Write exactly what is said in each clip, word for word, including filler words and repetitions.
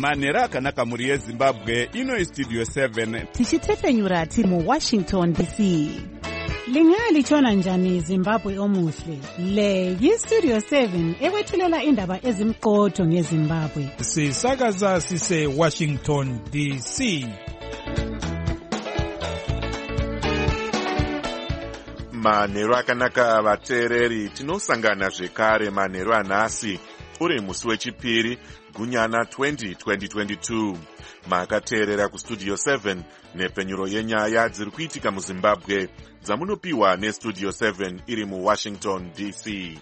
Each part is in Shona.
manhero akanaka mhuri yezimbabwe. Ino istudio seven tichitetenyura tiri muwashington D C. Lingalichona njani Zimbabwe omuhle? Le yistudio seven ekwethulela indaba ezimqotho ngeZimbabwe. Sisakaza sise Washington D C. Manhero akanaka vateereri, tinosangana zvekare manhero anhasi uri musi wechipiri gunyana twenty twenty-two. Makateerera kustudio seven nepenyuro yenyaya dziri kuitika muZimbabwe dzamunopiwa nestudio seven iri muWashington D C.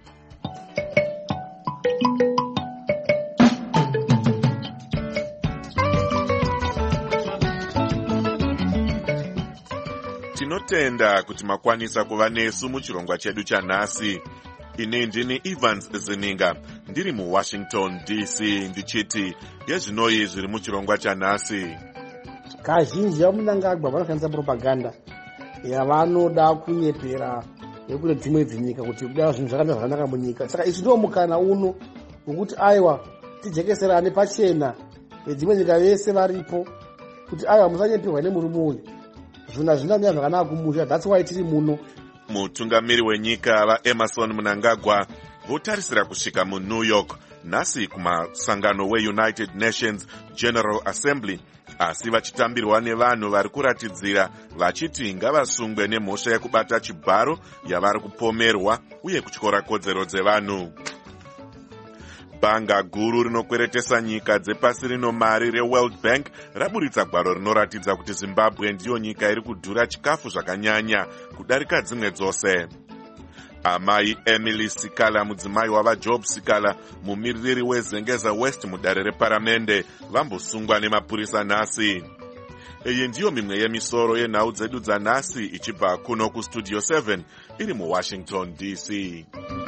Tinotenda kuti makwanisa kuva nesu muchirongwa chedu chanhasi. Ine ndini Evans Zininga ndiri muWashington D C ndichiti yezvinoi zviri muchirongwa chanhasi. Kazhinji vamunangagwa vanoshandisa propaganda yavanoda kunyepera yekune dzimwe dzinyika kuti kudai zvinhu zvakanaka zvakanaka munyika. Saka ichi ndiwo mukana uno wokuti aiwa tijekeserane pachena nedzimwe nyika vese varipo kuti aiwa musanyeperwa nemurume uyu. Zvinhu hazvina kumira zvakanaka kumusha. That's why tiri muno. Mutungamiri wenyika vaEmerson Mnangagwa votarisira kusvika muNew York nhasi kumasangano weUnited Nations General Assembly, asi vachitambirwa nevanhu vari kuratidzira vachiti ngavasungwe nemhosva yekubata chibharo yavari kupomerwa uye kutyora kodzero dzevanhu. Bhanga guru rinokweretesa nyika dzepasi rino mari reWorld Bank raburitsa gwaro rinoratidza kuti Zimbabwe ndiyo nyika iri kudhura chikafu zvakanyanya kudarika dzimwe dzose. Amai Emily Sikala, mudzimai wavaJob Sikala, mumiririri weZengeza West mudare reparamende, vambosungwa nemapurisa nhasi. Iyi ndiyo mimwe yemisoro yenhau dzedu dzanhasi ichibva kuno kustudio seven iri muWashington D C.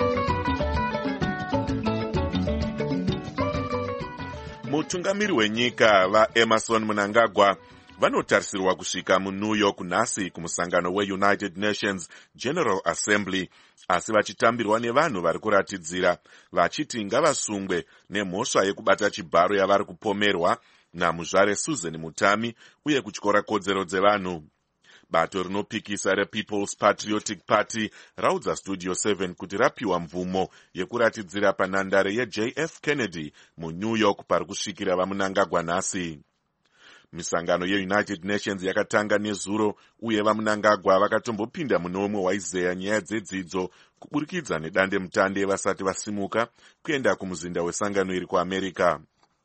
Mutungamiri wenyika vaEmerson Mnangagwa vanotarisirwa kusvika muNew York nhasi kumusangano weUnited Nations General Assembly, asi vachitambirwa nevanhu vari kuratidzira vachiti ngavasungwe nemhosva yekubata chibharo yavari kupomerwa namuzvare Susan Mutami uye kutyora kodzero dzevanhu. Bato rinopikisa rePeople's Patriotic Party raudza Studio seven kuti rapiwa mvumo yekuratidzira panhandare yeJ F Kennedy muNew York pari kusvikira vaMnangagwa nhasi. Misangano yeUnited Nations yakatanga nezuro uye vaMnangagwa vakatombopinda muno umwe waizeya nyaya dzedzidzo kuburikidza nedande mutande vasati vasimuka kuenda kumuzinda wesangano iri kuAmerica.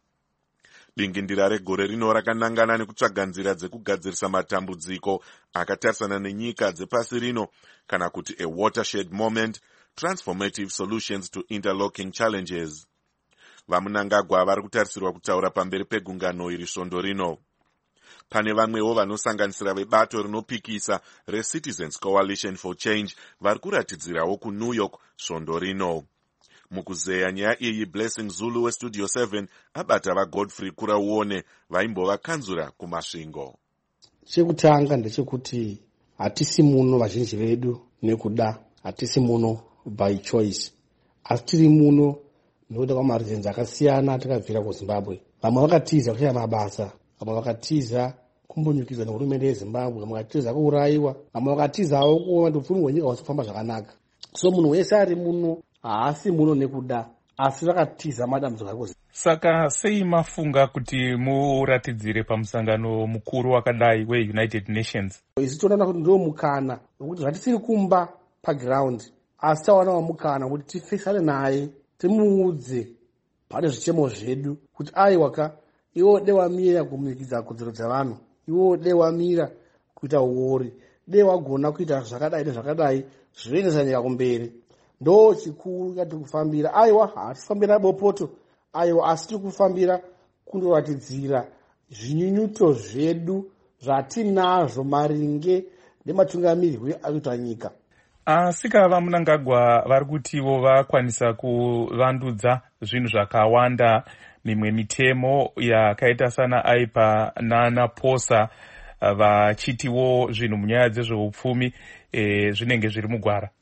Dingindira regore rino rakanangana nekutsvaga nzira dzekugadzirisa matambudziko akatarisana nenyika dzepasi rino, kana kuti a watershed moment, transformative solutions to interlocking challenges. VaMnangagwa vari kutarisirwa kutaura pamberi pegungano iri svondo rino. Pane vamwewo vanosanganisira vebato rinopikisa reCitizens Coalition for Change vari kuratidzirawo kuNew York svondo rino. Mukuzeya nyaya iyi, Blessing Zulu weStudio seven abata vaGodfrey Kurauone vaimbova kanzura kumasvingo. Chekutanga ndechekuti hatisi muno vazhinji vedu nekuda, hatisi muno by choice, asi tiri muno nekuda kwamareasons akasiyana takabvira kuZimbabwe. Vamwe vakatiza kushaya mabasa, vamwe vakatiza kumbonyukidzwa nehurumende yeZimbabwe, vamwe vakatiza kuurayiwa, vamwe vakatizawo kuona kuti upfumi hwenyika hwasi kufamba zvakanaka. So munhu wese ari muno haasi muno nekuda, asi vakatiza madambudziko ari. Saka sei mafunga kuti muratidzire pamusangano mukuru wakadai weUnited Nations? Isi toona kuti ndio mukana wekuti zvatisiri kumba paground, asi tawana mukana kuti tifesane naye, timuudze pane zvichemo zvedu kuti aiwaka iwo de wamira kumikidza kodzero dzavanhu, iwo de wamira kuita uori, de wagona kuita zvakadai nezvakadai zvoendesa nyika kumberi. Ndo chikuru ngati kufambira aiwa hatifambira bopoto, aiwa asi tiri kufambira kundoratidzira zvinyunyuto zvedu zvatinazvo maringe nematungamiriro akuita nyika. Asika vaMnangagwa vari kutiwo vakwanisa kuvandudza zvinhu zvakawanda, mimwe mitemo yakaita sana aipa nana posa vachitiwo zvinhu munyaya dzezveupfumi e, zvinenge zviri mugwara.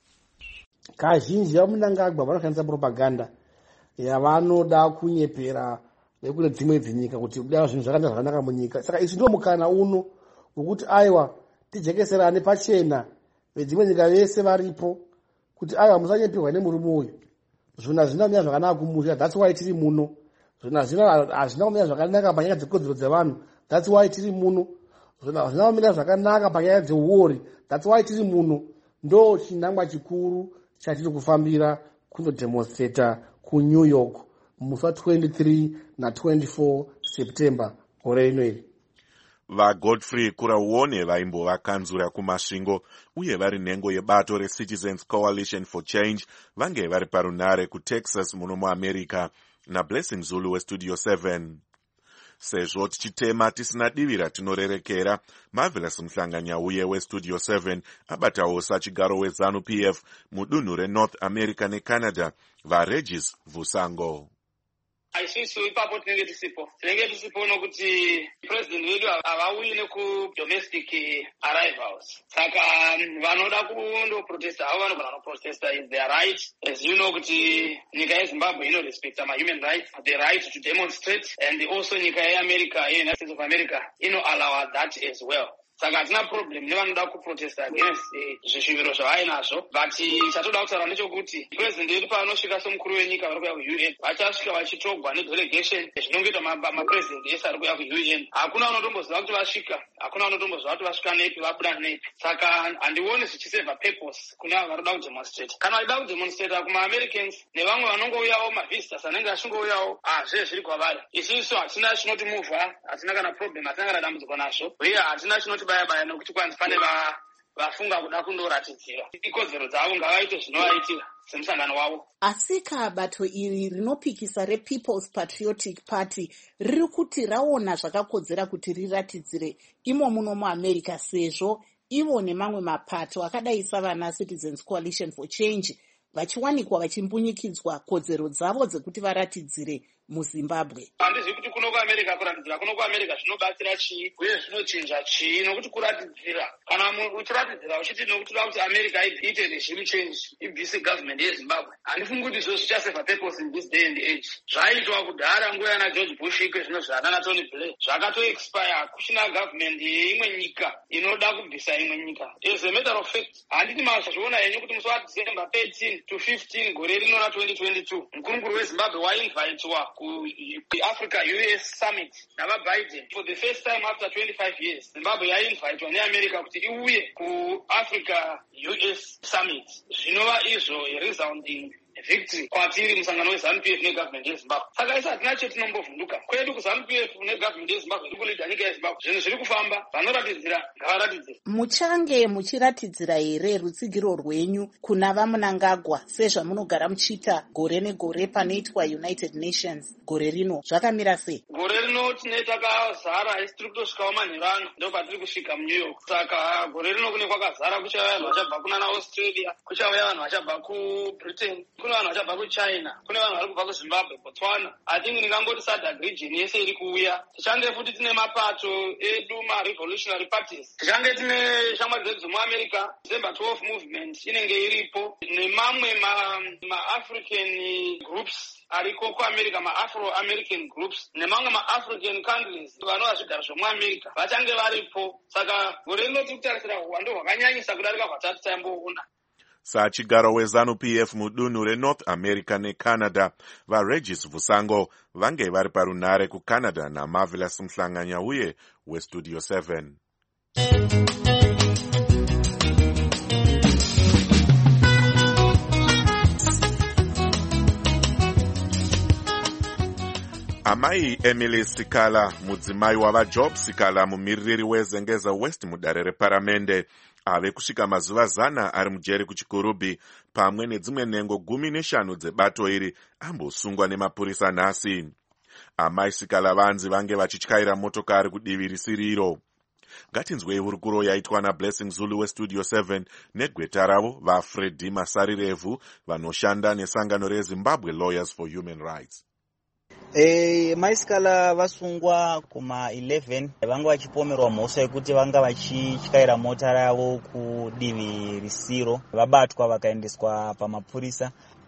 Kazhinji vaMnangagwa vanoshandisa propaganda yavanoda kunyepera nekune dzimwe dzinyika kuti kudai zvinhu zvakanda zvakanaka munyika. Saka isi ndio mukana uno wekuti aiwa tijekeserane pachena vedzimwe nyika vese varipo kuti aiwa musanyepirwa nemurume uyu. Zvinhu hazvina kumira zvakanaka kumusha, that's why tiri muno. Zvinhu hazvina kumira zvakanaka panyaya dzekodzero dzevanhu, that's why tiri muno. Zvinhu hazvina kumira zvakanaka panyaya dzeuori, that's why tiri muno. Ndo chinangwa chikuru chatiri kufambira kundodemonstrata kuNew York musi wa-twenty-three na twenty-four September gore ino iri. VaGodfrey Kurauone vaimbova kanzura kumasvingo uye vari nhengo yebato reCitizens Coalition for Change vange vari parunare kuTexas muno muAmerica naBlessing Zulu weStudio seven. Sezvo tichitema tisina divira tinorerekera, Marvelous Mhlanganyauye weStudio seven abatawo sachigaro weZANU-P F mudunhu reNorth America neCanada vaRegis Vusango. Aisisu ipapo tinenge tisipo tinenge tisipo nokuti president wedu havauyi nekudomestic arrivals. Saka vanoda kundoprotesta havo vanogona kuprotesta is their right. As you know kuti nyika yeZimbabwe inorespecta mahuman rights, the right to demonstrate, and also nyika yeAmerica, United States of America, ino allow that as well. Saka hatina problem nevanoda kuprotesta against zvishuviro zvavainazvo, but chatoda kutaura ndechokuti president wedu paanosvika somukuru wenyika vari kuya kuU N vachasvika vachitogwa nedelegation zvinongoita mapresident ese ari kuya kuU N. Hakuna unotomboziva kuti vasvika, hakuna unotomboziva kuti vasvika nepi vabuda nepi. Saka handioni zvichiseva purpose kune avo vari kuda kudemonstrate. Kana vachida kudemonstrata kumaAmericans nevamwe vanongouyawo mavisitors anenge achingouyawo, hazve zviri kwavari. Isusu hatina chinotimuvha, hatina kana problem, hatina kana dambudziko nazvo, uye hatina chinoti baya baya nokuti kwanzi pane vafunga kuda kundoratidzira ikodzero dzavo ngavaite zvinovaitira semusangano wavo. Asika bato iri rinopikisa rePeople's Patriotic Party riri kuti raona zvakakodzera kuti riratidzire imo muno muAmerica sezvo ivo nemamwe mapato akadai savana Citizens Coalition for Change vachiwanikwa vachimbunyikidzwa kodzero dzavo dzekuti varatidzire muZimbabwe. Handizvi kuti kuno kuAmerica kuratidzira kuno kuAmerica zvinobatsira chii uye zvinochinja chii, nokuti kuratidzira kana uchiratidzira uchiti nokuti toda kuti America iite regime change ibvise government yeZimbabwe, handifungi kuti izvo zvichaseva purpose in this day and age. Zvaiitwa kudhara nguva yana George Bush ike zvino zvanana Tony Blair zvakato-expire, kuchina government yeimwe nyika inoda kubvisa imwe nyika. As a matter of fact, handiti mazviona henyu kuti musi waDecember thirteen to fifteen gore rino na twenty twenty-two mukuru weZimbabwe wainvitwa kuAfrica U S Summit navaBiden for the first time after twenty-five years. Zimbabwe yainvitwa neAmerica kuti iuye kuAfrica U S Summit, zvinova izvo resounding victory kwatiri musangano weZANU-P F negovernment yeZimbabwe. Saka isa hatina chetinombovhunduka kwedu kuZANU-P F negovernment yeZimbabwe ndikulida nyika yeZimbabwe. Zvinhu zviri kufamba, vanoratidzira ngavaratidzire. Muchange muchiratidzira here rutsigiro rwenyu kuna vaMnangagwa sezvamunogara muchiita gore negore panoitwa United Nations gore rino, zvakamira sei? Gore rino tine takazara, isi tiri kutosvikawo manherano ndo patiri kusvika muNew York. Saka gore rino kune kwakazara, kuchauya vanhu vachabva kunana Australia, kuchauya vanhu vachabva kuBritain, kune vanhu vachabva kuChina, kune vanhu vari kubva kuZimbabwe, Botswana. I think ndingangoti SADC region yese iri kuuya. Tichange futi tine mapato edu ma-revolutionary parties. Tichange tine shamwari dzedu dzomuAmerica, December twelfth movement inenge iripo, nemamwe ma-African groups ariko kuAmerica, ma-Afro-American groups nemamwe ma-African countries vanova zvigaro zvomuAmerica vachange varipo. Saka gore rino tiri kutarisira hwando hwakanyanyisa kudarika hwatatu taimboona. Sachigaro weZANU-P F mudunhu reNorth America neCanada vaRegis Vusango vange vari parunare kuCanada naMarvelous Mhlanganyauye weStudio seven. Amai Emily Sikala, mudzimai wavaJob Sikala, mumiririri weZengeza West mudare reparamende, ave kusvika mazuva zana ari mujeri kuchikurubhi pamwe nedzimwe nhengo gumi neshanu dzebato iri ambosungwa nemapurisa nhasi. Amai Sikala vanzi vange vachityaira motokari kudivi risiriro. Ngatinzwei hurukuro yaitwa naBlessing Zulu weStudio seven negweta ravo vaFreddy Masarirevu vanoshanda nesangano reZimbabwe Lawyers for Human Rights. Eh, Maisikala vasungwa kuma eleven vanga vachipomerwa mhosva yekuti vanga vachityaira mota ravo kudivi risiro, vabatwa vakaendeswa pamapurisa.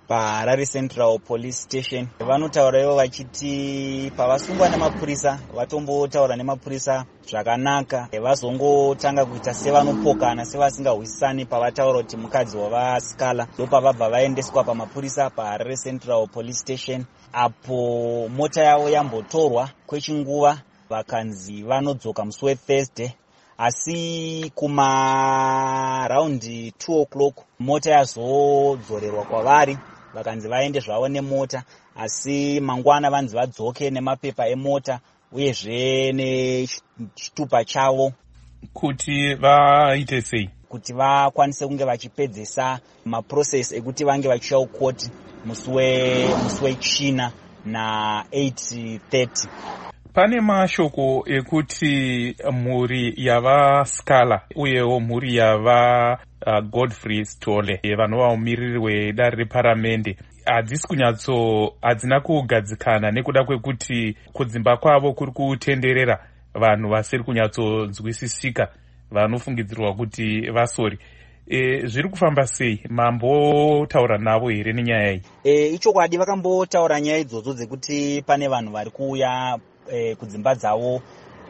paHarare Central Police Station. Vanotaurawo vachiti pavasungwa nemapurisa vatombotaura nemapurisa zvakanaka, vazongotanga kuita sevanopokana sevasingahwisisani pavataura kuti mukadzi wavasikala. Ndopavabva vaendeswa pamapurisa paHarare Central Police Station, apo mota yavo yambotorwa kwechinguva vakanzi vanodzoka musi weThursday. Asi kuma raundi two o'clock mota yazodzorerwa kwavari vakanzi vaende zvavo nemota, asi mangwana vanzi vadzoke nemapepa emota uyezve nechitupa chavo kuti vaite sei kuti vakwanise kunge vachipedzesa maprocess ekuti vange vachiuya kukoti musi wechina na eight thirty. Pane mashoko ekuti mhuri yavaScala uyewo mhuri yava uh, Godfrey Stole vanova mumiriri wedare reparamende hadzisi kunyatso hadzina kugadzikana nekuda kwekuti kudzimba kwavo kuri kutenderera vanhu vasiri kunyatsonzwisisika vanofungidzirwa kuti vasori. E, zviri kufamba sei? Mambotaura navo here nenyaya iyi? E, ichokwadi vakambotaura nyaya idzodzo dzekuti pane vanhu vari kuuya e, kudzimba dzavo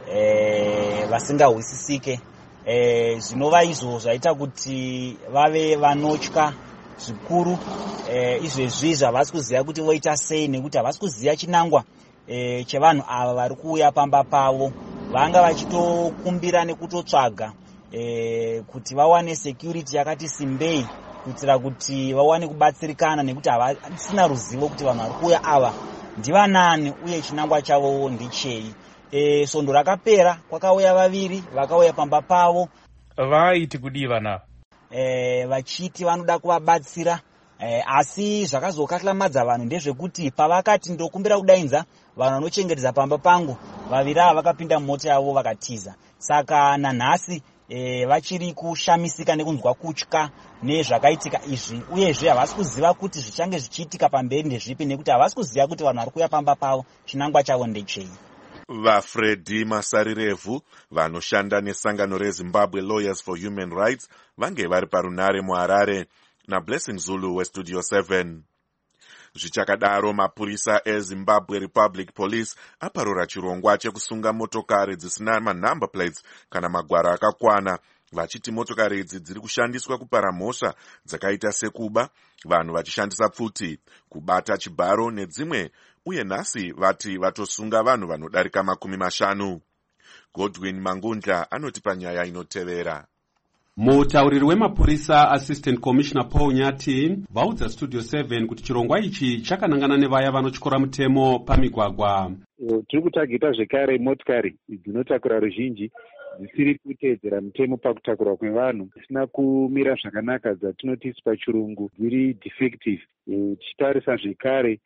e, vasingahwisisike. E, zvinova izvo zvaita kuti vave vanotya zvikuru. E, izvezvi zvavasi kuziva kuti voita sei nekuti havasi kuziva chinangwa e, chevanhu ava vari kuuya pamba pavo. Vanga vachitokumbira nekutotsvaga e, kuti vawane security yakati simbei kuitira kuti vawane kubatsirikana nekuti havasina ruzivo kuti vanhu vari kuuya ava ndivanani uye chinangwa chavo ndichei. E, svondo rakapera kwakauya vaviri vakauya pamba pavo. Vaiti kudiva navo e, vachiti vanoda kuvabatsira e, asi zvakazokaklamadza vanhu ndezvekuti pavakati ndokumbira kudainza vanhu vanochengetedza pamba pangu, vaviri ava vakapinda mumota yavo vakatiza. Saka nanhasi e, vachiri kushamisika nekunzwa kutya nezvakaitika izvi, uyezve havasi kuziva kuti zvichange zvichiitika pamberi ndezvipi nekuti havasi kuziva kuti vanhu vari kuuya pamba pavo chinangwa chavo ndechei. VaFreddy Masarirevu vanoshanda nesangano reZimbabwe Lawyers for Human Rights vange vari parunare muHarare naBlessing Zulu weStudio seven. Zvichakadaro mapurisa eZimbabwe Republic Police aparura chirongwa chekusunga motokari dzisina manumber plates kana magwara akakwana, vachiti motokari idzi dziri kushandiswa kupara mhosva dzakaita sekuba, vanhu vachishandisa pfuti, kubata chibharo nedzimwe, uye nhasi vati vatosunga vanhu vanodarika makumi mashanu. Godwin Mangundla anoti panyaya inotevera. Mutauriri wemapurisa Assistant Commissioner Paul Nyati vaudza Studio seven kuti chirongwa ichi chakanangana nevaya vanotyora mutemo pamigwagwa. Tiri kutagita zvekare motikari dzinotakura ruzhinji dzisiri kuteedzera mutemo pakutakurwa kwevanhu, dzisina kumira zvakanaka, dzatinoti pachirungu dziri defective. Tichitarisa zvekare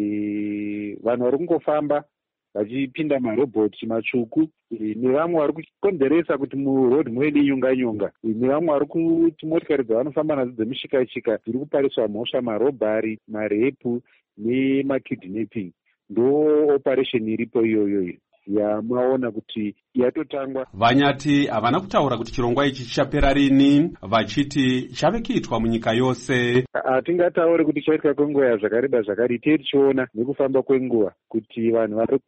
vanhu vari kungofamba vachipinda marobhoti matsvuku, nevamwe vari kukonzeresa kuti murodhi muende nyonga nyonga, nevamwe vari kuti motikari dzavanofamba nadzo dzemishikashika dziri kupariswa mhosva, marobhari, marepu nemakidnapping. Ndo operation iripo iyoyo yamaona kuti yatotangwa. Vanyati havana kutaura kuti chirongwa ichi chichapera rini, vachiti chave kuitwa munyika yose. Hatingataure kuti chaitika kwenguva zvakareba zvakari, tei tichiona nekufamba kwenguva kuti vanhu vari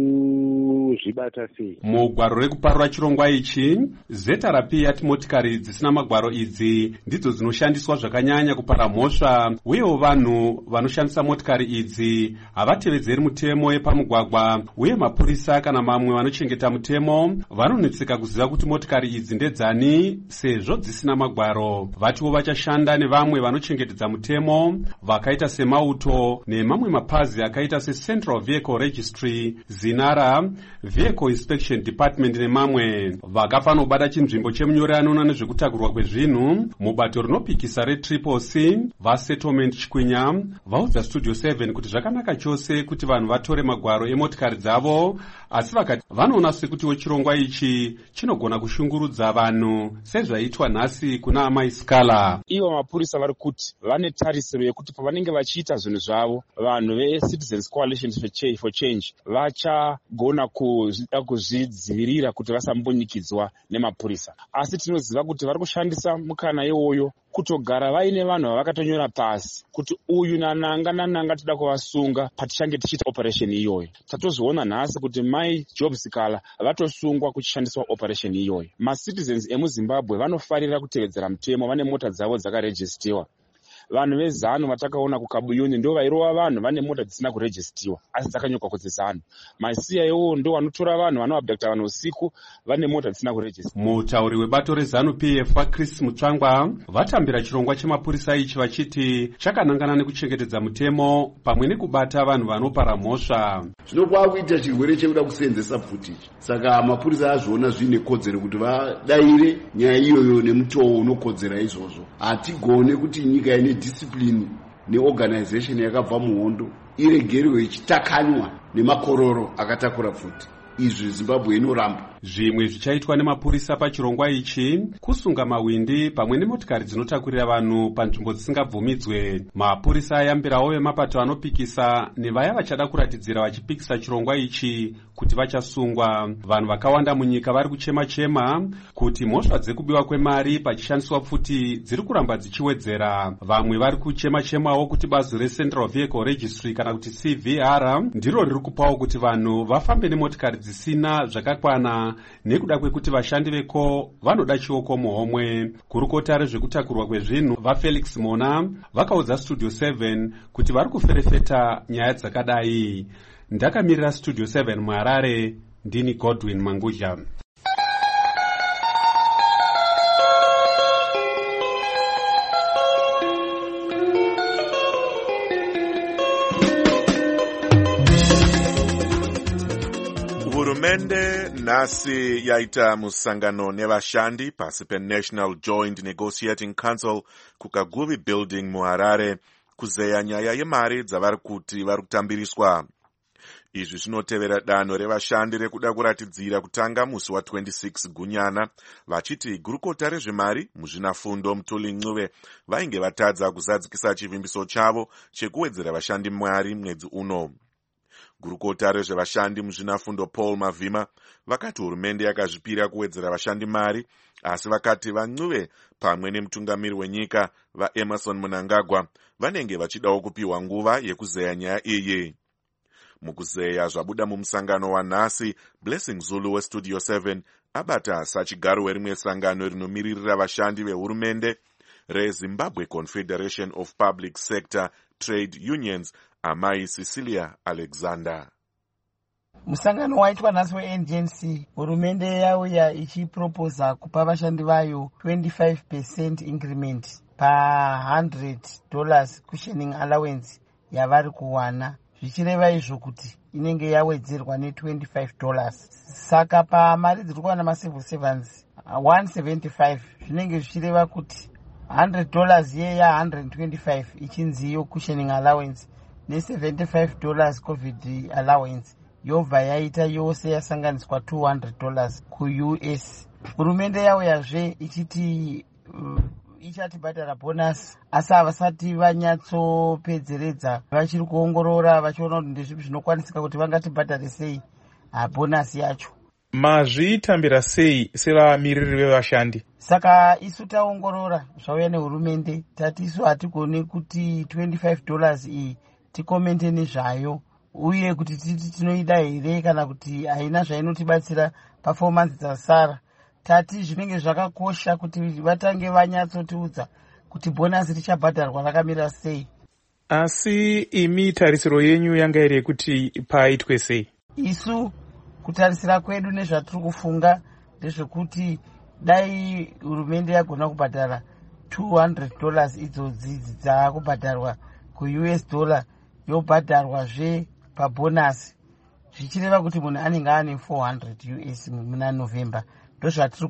kuzvibata sei. Mugwaro rekuparura chirongwa ichi, zeta rapi yati motikari dzisina magwaro idzi ndidzo dzinoshandiswa zvakanyanya kupara mhosva, uyewo vanhu vanoshandisa motikari idzi havatevedzeri mutemo yepamugwagwa, uye mapurisa kana mamwe vanochengeta mutemo vanonetseka kuziva kuti motikari idzi ndedzani sezvo dzisina magwaro. Vatiwo vachashanda nevamwe vanochengetedza mutemo vakaita semauto nemamwe mapazi akaita seCentral Vehicle Registry, Zinara, Vehicle Inspection Department nemamwe. Vakafanobata chinzvimbo chemunyori anoona nezvekutakurwa kwezvinhu mubato rinopikisa reTriple C vaSettlement Chikwinya vaudza Studio seven kuti zvakanaka chose kuti vanhu vatore magwaro emotikari dzavo, asi vakati vanoona sekuti chirongwa ichi chinogona kushungurudza vanhu sezvaitwa nhasi kuna amaScala. Ivo mapurisa vari kuti vane tarisiro yekuti pavanenge vachiita zvinhu zvavo, vanhu veCitizens Coalition for Change vachagona kuda kuzvidzivirira kuti vasambonyikidzwa nemapurisa. Asi tinoziva kuti vari kushandisa mukana iwoyo kutogara vaine vanhu vavakatonyora pasi kuti uyu nananga nananga tida kuvasunga patichange tichiita operation iyoyo. Tatozoona nhasi kuti mai Job Sikala vatosungwa kuchishandiswa operation iyoyo. Macitizens emuZimbabwe vanofarira kutevedzera mutemo, vane mota dzavo dzakarejistiwa. Vanhu vezano vatakaona kukabuyuni ndo vairova vanhu vane mota dzisina kurejistiwa asi dzakanyokwa kuti zano. Maisiya iwo ndo vanotora vanhu vanovabhekta vanhu usiku vane mota dzisina kurejistiwa. Mutauri webato rezanu P F waChris Mutsvangwa vatambira chirongwa chemapurisa ichi vachiti chakanangana nekuchengetedza mutemo pamwe nekubata vanhu vanopara mhosva. Zvinokuva kuita chirwere chekuda kuseenzesa footage. Saka mapurisa azviona zvine kodzero kuti vadaire nyaya iyoyo nemutoo unokodzera izvozvo. Hatigone kuti nyika ine discipline neorganization yakabva muhondo iregerwe ichitakanywa nemakororo akatakura futi. Izvi Zimbabwe inoramba. Zvimwe zvichaitwa nemapurisa pachirongwa ichi kusunga mawindi pamwe nemotikari dzinotakurira vanhu panzvimbo dzisingabvumidzwe. Mapurisa ayambirawo vemapato anopikisa nevaya vachada kuratidzira vachipikisa chirongwa ichi kuti vachasungwa. Vanhu vakawanda munyika vari kuchema-chema kuti mhosva dzekubiwa kwemari pachishandiswa futi dziri kuramba dzichiwedzera. Vamwe vari kuchema-chemawo kuti bazi reCentral Vehicle Registry kana kuti C V R ndiro riri kupawo kuti vanhu vafambe nemotikari dzisina zvakakwana nekuda kwekuti vashandi veko vanoda chioko muhomwe. Kurukota rezvekutakurwa kwezvinhu vaFelix Mona vakaudza Studio seven kuti vari kuferefeta nyaya dzakadai. Ndakamirira Studio seven muHarare, ndini Godwin Mangudya. Hurumende nhasi yaita musangano nevashandi pasi peNational Joint Negotiating Council kuKaguvi Building muHarare kuzeya nyaya yemari dzavari kuti vari kutambiriswa. Izvi zvinotevera danho revashandi rekuda kuratidzira kutanga musi wa26 Gunyana vachiti gurukota rezvemari muzvinafundo Mutuli Ncuve vainge vatadza kuzadzikisa chivimbiso chavo chekuwedzera vashandi mari mwedzi uno. Gurukota rezvevashandi muzvinafundo Paul Mavhima vakati hurumende yakazvipira kuwedzera vashandi mari, asi vakati vaNcuve pamwe nemutungamiri wenyika vaEmerson Mnangagwa vanenge vachidawo kupiwa nguva yekuzeya nyaya iyi. Mukuzeya zvabuda mumusangano wanhasi, Blessing Zulu weStudio seven abata sachigaro werimwe sangano rinomiririra vashandi vehurumende reZimbabwe Confederation of Public Sector Trade Unions, Amai Cecilia Alexander. Musangano waitwa nhasi weN G N C, hurumende yauya ichiproposa kupa vashandi vayo twenty-five percent increment pa one hundred dollars cushioning allowance yavari kuwana, zvichireva izvo kuti inenge yawedzerwa ne twenty-five dollars. Saka pa mari dziri kuwana macivil servants one seventy-five zvinenge zvichireva kuti one hundred dollars ye ya one hundred twenty-five ichinziyo cushioning allowance ne seventy-five dollars covid allowance yobva yaita yose yasanganiswa two hundred dollars ku-U S. Hurumende yauyazve ichiti uh, ichatibhadhara bonus, asi havasati vanyatsopedzeredza, vachiri kuongorora vachiona kuti ndezvipi zvinokwanisika kuti vangatibhadhare sei bonus yacho. Mazvitambira sei sevamiriri vevashandi? Saka isu taongorora zvauya nehurumende, tati isu hatigone kuti twenty-five dollars iyi tikomende nezvayo, uye kuti titi tinoida here kana kuti haina zvainotibatsira performance dzasara. Tati zvinenge zvakakosha kuti vatange vanyatsotiudza kuti bonus richabhadharwa rakamira sei. Asi imi tarisiro yenyu yanga iri kuti paitwe sei? Isu kutarisira kwedu nezvatiri kufunga ndezvekuti dai hurumende yagona kubhadhara two hundred dollars idzodzi dzakubhadharwa ku-U S dollar yobhadharwazve pabonus, zvichireva kuti munhu anenge ane four hundred U S muna November. Ndo zvatiri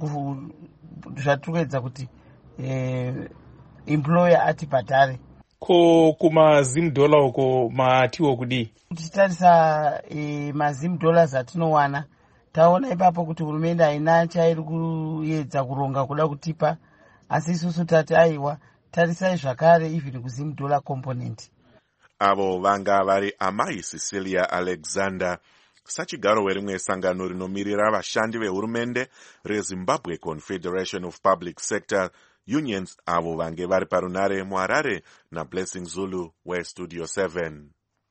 kuedza kuti eh, employer atibhadhare. Ko kumazim dollar uko matiwo kudi? Tichitarisa eh, mazim dollars atinowana, taona ipapo kuti hurumende haina chairi kuedza kuronga kuda kutipa, asi isusu tati aiwa tarisai zvakare even kuzim dollar component. Avo vanga vari Amai Cecilia Alexander, sachigaro werimwe sangano rinomirira vashandi vehurumende reZimbabwe Confederation of Public Sector unions avo vange vari parunare muharare naBlessing Zulu westudio seven.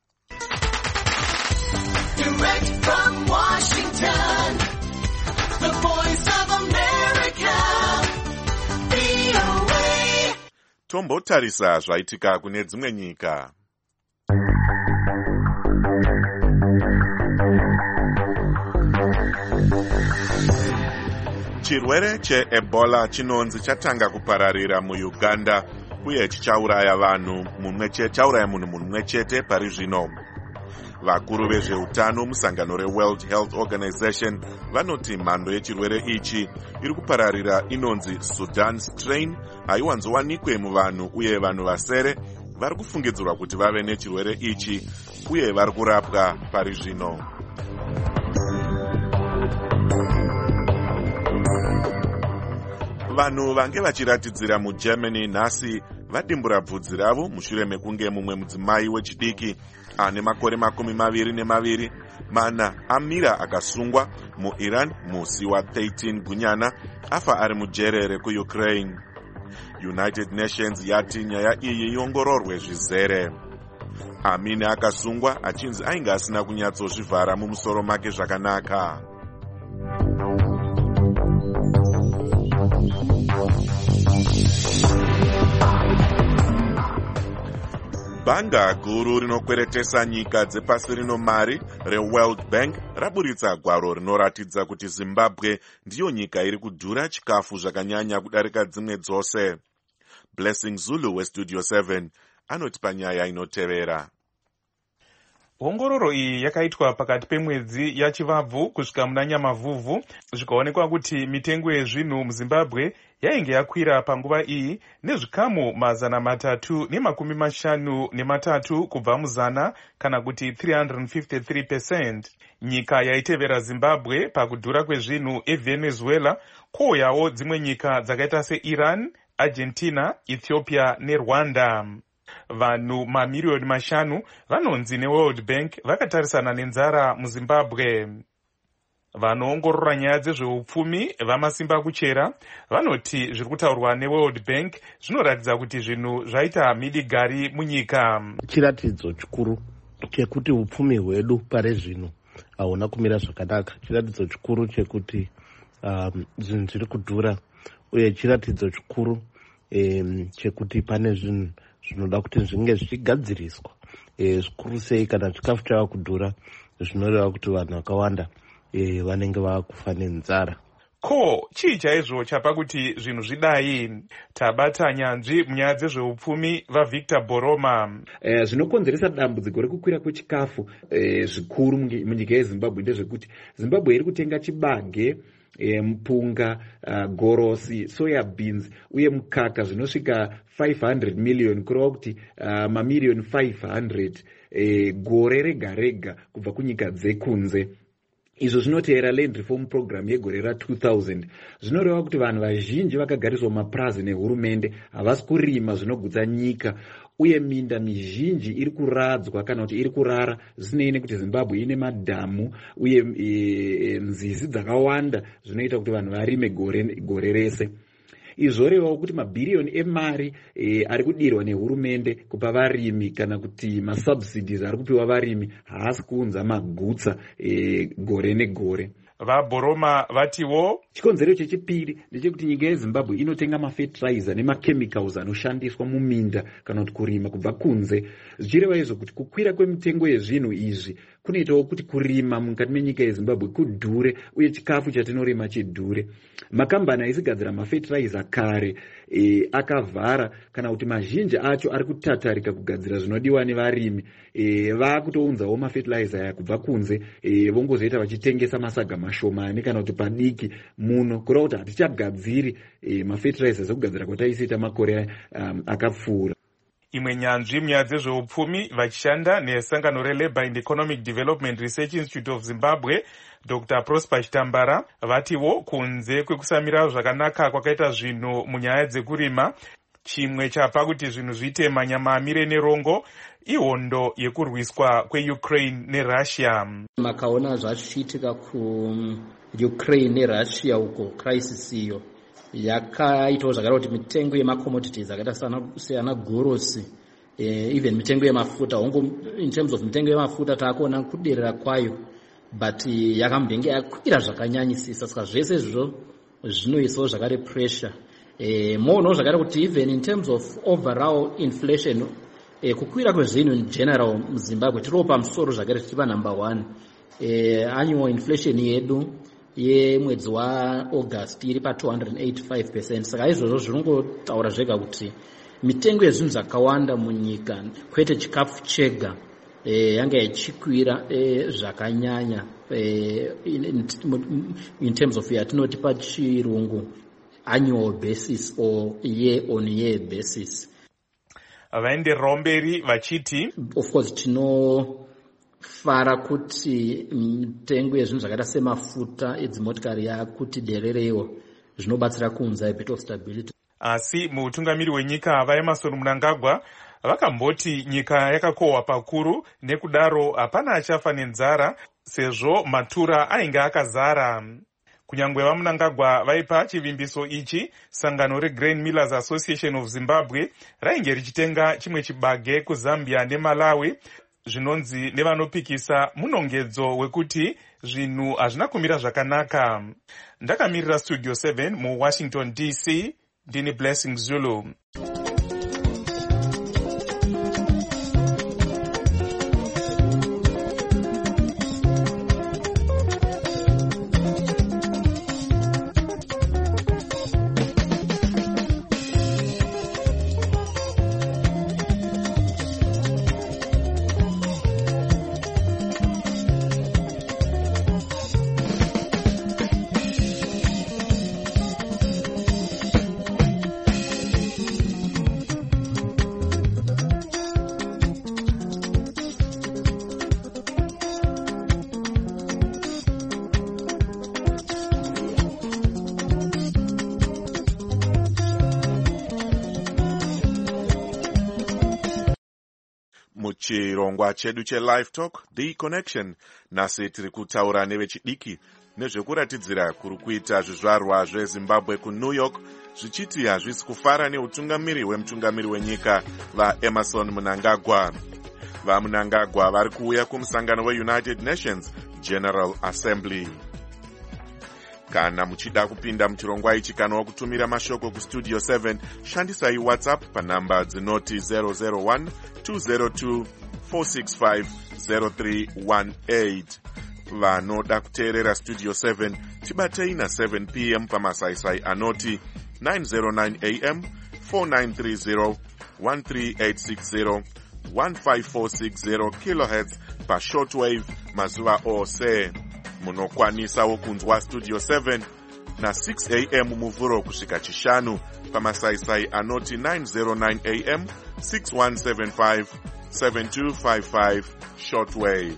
Direct from Washington, the voice of America, V O A. Tombotarisa zvaitika kune dzimwe nyika. Chirwere cheEbola chinonzi chatanga kupararira muUganda uye chichauraya vanhu mumwe chete chauraya munhu mumwe chete pari zvino. Vakuru vezveutano musangano reWorld Health Organization vanoti mhando yechirwere ichi iri kupararira inonzi Sudan strain haiwanzowanikwe muvanhu uye vanhu vasere vari kufungidzirwa kuti vave nechirwere ichi uye vari kurapwa pari zvino. Vanhu vange vachiratidzira muGermany nhasi vadimbura bvudzi ravo mushure mekunge mumwe mudzimai wechidiki ane makore makumi maviri nemaviri mana amira akasungwa muIran musi wa13 gunyana afa ari mujere rekuUkraine. United Nations yati nyaya iyi iongororwe zvizere. Amina akasungwa achinzi ainge asina kunyatsozvivhara mumusoro make zvakanaka. Bhanga guru rinokweretesa nyika dzepasi rino mari reWorld Bank raburitsa gwaro rinoratidza kuti Zimbabwe ndiyo nyika iri kudhura chikafu zvakanyanya kudarika dzimwe dzose. Blessing Zulu westudio seven anoti panyaya inotevera. Ongororo iyi yakaitwa pakati pemwedzi yachivabvu kusvika muna Nyamavhuvhu zvikaonekwa kuti mitengo yezvinhu muZimbabwe yainge yakwira panguva iyi nezvikamu mazana matatu nemakumi mashanu nematatu kubva muzana kana kuti three hundred fifty-three percent. Nyika yaitevera Zimbabwe pakudhura kwezvinhu eVenezuela, kwouyawo dzimwe nyika dzakaita seIran, Argentina, Ethiopia neRwanda. Vanhu mamiriyoni mashanu vanonzi neWorld Bank vakatarisana nenzara muZimbabwe. Vanoongorora nyaya dzezveupfumi vamasimba kuchera vanoti zviri kutaurwa neWorld Bank zvinoratidza kuti zvinhu zvaita midigari munyika. Chiratidzo chikuru chekuti upfumi hwedu pare zvino hauna kumira zvakanaka. Chiratidzo chikuru chekuti um, zvinhu zviri kudhura uye chiratidzo chikuru um, chekuti pane zvinhu zvinoda kuti zvinge zvichigadziriswa. E, zvikuru sei kana chikafu chava kudhura zvinoreva kuti vanhu vakawanda e, vanenge vakufa nenzara. Ko chii chaizvo chapa kuti zvinhu zvidai? Tabata nyanzvi munyaya dzezveupfumi vaVictor Boroma. Eh, zvinokonzeresa dambudziko rekukwira kwechikafu eh, zvikuru munyika yeZimbabwe ndezvekuti Zimbabwe iri kutenga chibage E, mpunga, uh, gorosi, soya beans uye mukaka zvinosvika five hundred million kureva kuti uh, mamiliyoni five hundred e, gore rega rega kubva kunyika dzekunze. Izvo zvinotevera Land Reform Program yegore ra two thousand. Zvinoreva kuti vanhu vazhinji vakagariswa mumapurazi nehurumende havasi kurima zvinogutsa nyika uye minda mizhinji iri kuradzwa kana kuti iri kurara zvinei nekuti Zimbabwe ine madhamu uye e, nzizi dzakawanda zvinoita kuti vanhu varime gore, gore rese. Izvorevawo kuti mabhiriyoni emari e, ari kudirwa nehurumende kupa varimi kana kuti masubsidies ari kupiwa varimi haasi kuunza magutsa e, gore negore. VaBoroma vatiwo chikonzero chechipiri ndechekuti nyika yeZimbabwe inotenga mafertilizer nemachemicals anoshandiswa muminda kana kuti kurima kubva kunze. Zvichireva izvo kuti kukwira kwemitengo yezvinhu izvi kunoitawo kuti kurima mukati menyika yeZimbabwe kudhure uye chikafu chatinorima chidhure. Makambani aisigadzira mafertilizer kare e, akavhara kana kuti mazhinji acho ari kutatarika kugadzira zvinodiwa nevarimi. E, vakutounzawo mafertilizer aya kubva kunze e, vongozoita vachitengesa masaga mashomani kana kuti padiki muno kureva kuti hatichagadziri e, mafertilizer sekugadzira kwataisiita makore um, akapfuura. Imwe nyanzvi munyaya dzezveupfumi vachishanda nesangano reLabour and Economic Development Research Institute of Zimbabwe, Doctor Prosper Chitambara vatiwo kunze kwekusamira zvakanaka kwakaita zvinhu munyaya dzekurima, chimwe chapa kuti zvinhu zviite manyama amire nerongo ihondo yekurwiswa kweUkraine neRussia. Makaona zvachiitika kuUkraine neRussia uko crisis iyo yakaitawo zvakare kuti mitengo yemacommodities akaita seana gorosi uh, even mitengo yemafuta hongo in terms of mitengo yemafuta taakuona kuderera kwayo but uh, yakambenge yakwira zvakanyanyisisa saka zvese izvozvo zvinoisawo zvakare pressure uh, moonawo zvakare kuti even in terms of overall inflation uh, kukwira kwezvinhu in general muzimbabwe tiriwo pamusoro zvakare tichiva number one uh, annual inflation yedu yemwedzi waaugust iri pa two hundred eighty-five percent saka izvozvo zvinongotaura zvega kuti mitengo yezvinhu zvakawanda munyika kwete chikafu chega e, yanga ichikwira e, zvakanyanya e, in, in, in terms of yatinoti pachirungu annual basis or year on year basis. Vaendererawo mberi vachiti of course tinofara kuti mitengo yezvinhu zvakaita semafuta edzimotikari yakuti derereiwo zvinobatsira kuunza a bit of stability. Asi mutungamiri wenyika vaEmmerson Mnangagwa vakamboti nyika yakakohwa pakuru nekudaro hapana achafa nenzara sezvo matura ainge akazara. Kunyangwe vaMnangagwa vaipa chivimbiso ichi, sangano reGrain Millers Association of Zimbabwe rainge richitenga chimwe chibage kuZambia neMalawi zvinonzi nevanopikisa munongedzo wekuti zvinhu hazvina kumira zvakanaka. Ndakamirira Studio seven muWashington D C, ndini Blessing Zulu. Muchirongwa chedu cheLive Talk, The Connection, nasi tiri kutaura nevechidiki nezvekuratidzira kuri kuita zvizvarwa zveZimbabwe kuNew York zvichiti hazvisi kufara neutungamiri hwemutungamiri wenyika vaEmmerson Mnangagwa. VaMnangagwa vari kuuya kumusangano weUnited Nations General Assembly. Kana muchida kupinda muchirongwa ichi kana wakutumira mashoko kustudio seven, shandisai WhatsApp panamba dzinoti zero zero one two zero two four six five zero three one eight. Vanoda kuteerera Studio seven tibatei na seven p m pamasaisai anoti nine zero nine a m four nine three zero one three eight six zero one five four six zero kilohertz pa shortwave mazuva ose. Munokwanisawo kunzwa Studio seven na six a m muvhuro kusvika chishanu pamasaisai anoti nine zero nine a m six one seven five seven two five five shortwave.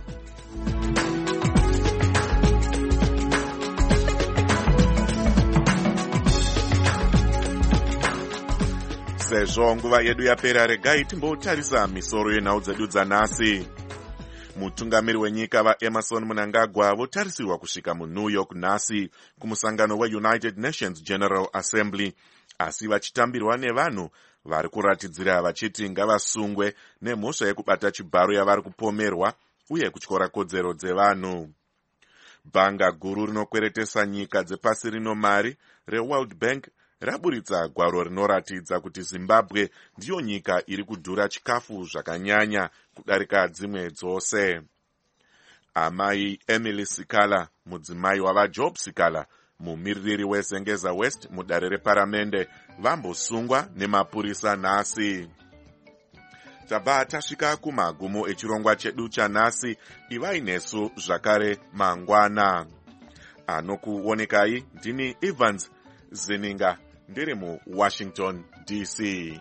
Sezvo nguva yedu yapera, regai timbotarisa misoro yenhau dzedu dzanhasi. Mutungamiri wenyika vaEmmerson Mnangagwa votarisirwa kusvika muNew York nhasi kumusangano weUnited Nations General Assembly, asi vachitambirwa nevanhu vari kuratidzira vachiti ngavasungwe nemhosva yekubata chibharo yavari kupomerwa uye kutyora kodzero dzevanhu. Bhanga guru rinokweretesa nyika dzepasi rino mari reWorld Bank raburitsa gwaro rinoratidza kuti Zimbabwe ndiyo nyika iri kudhura chikafu zvakanyanya kudarika dzimwe dzose. Amai Emily Sikala, mudzimai wavaJob Sikala, mumiririri weZengeza West mudare reparamende, vambosungwa nemapurisa nhasi. Tabva tasvika kumagumo echirongwa chedu chanhasi, ivai nesu zvakare mangwana. Anokuonekai ndini Evans Zininga, ndiri muWashington D C.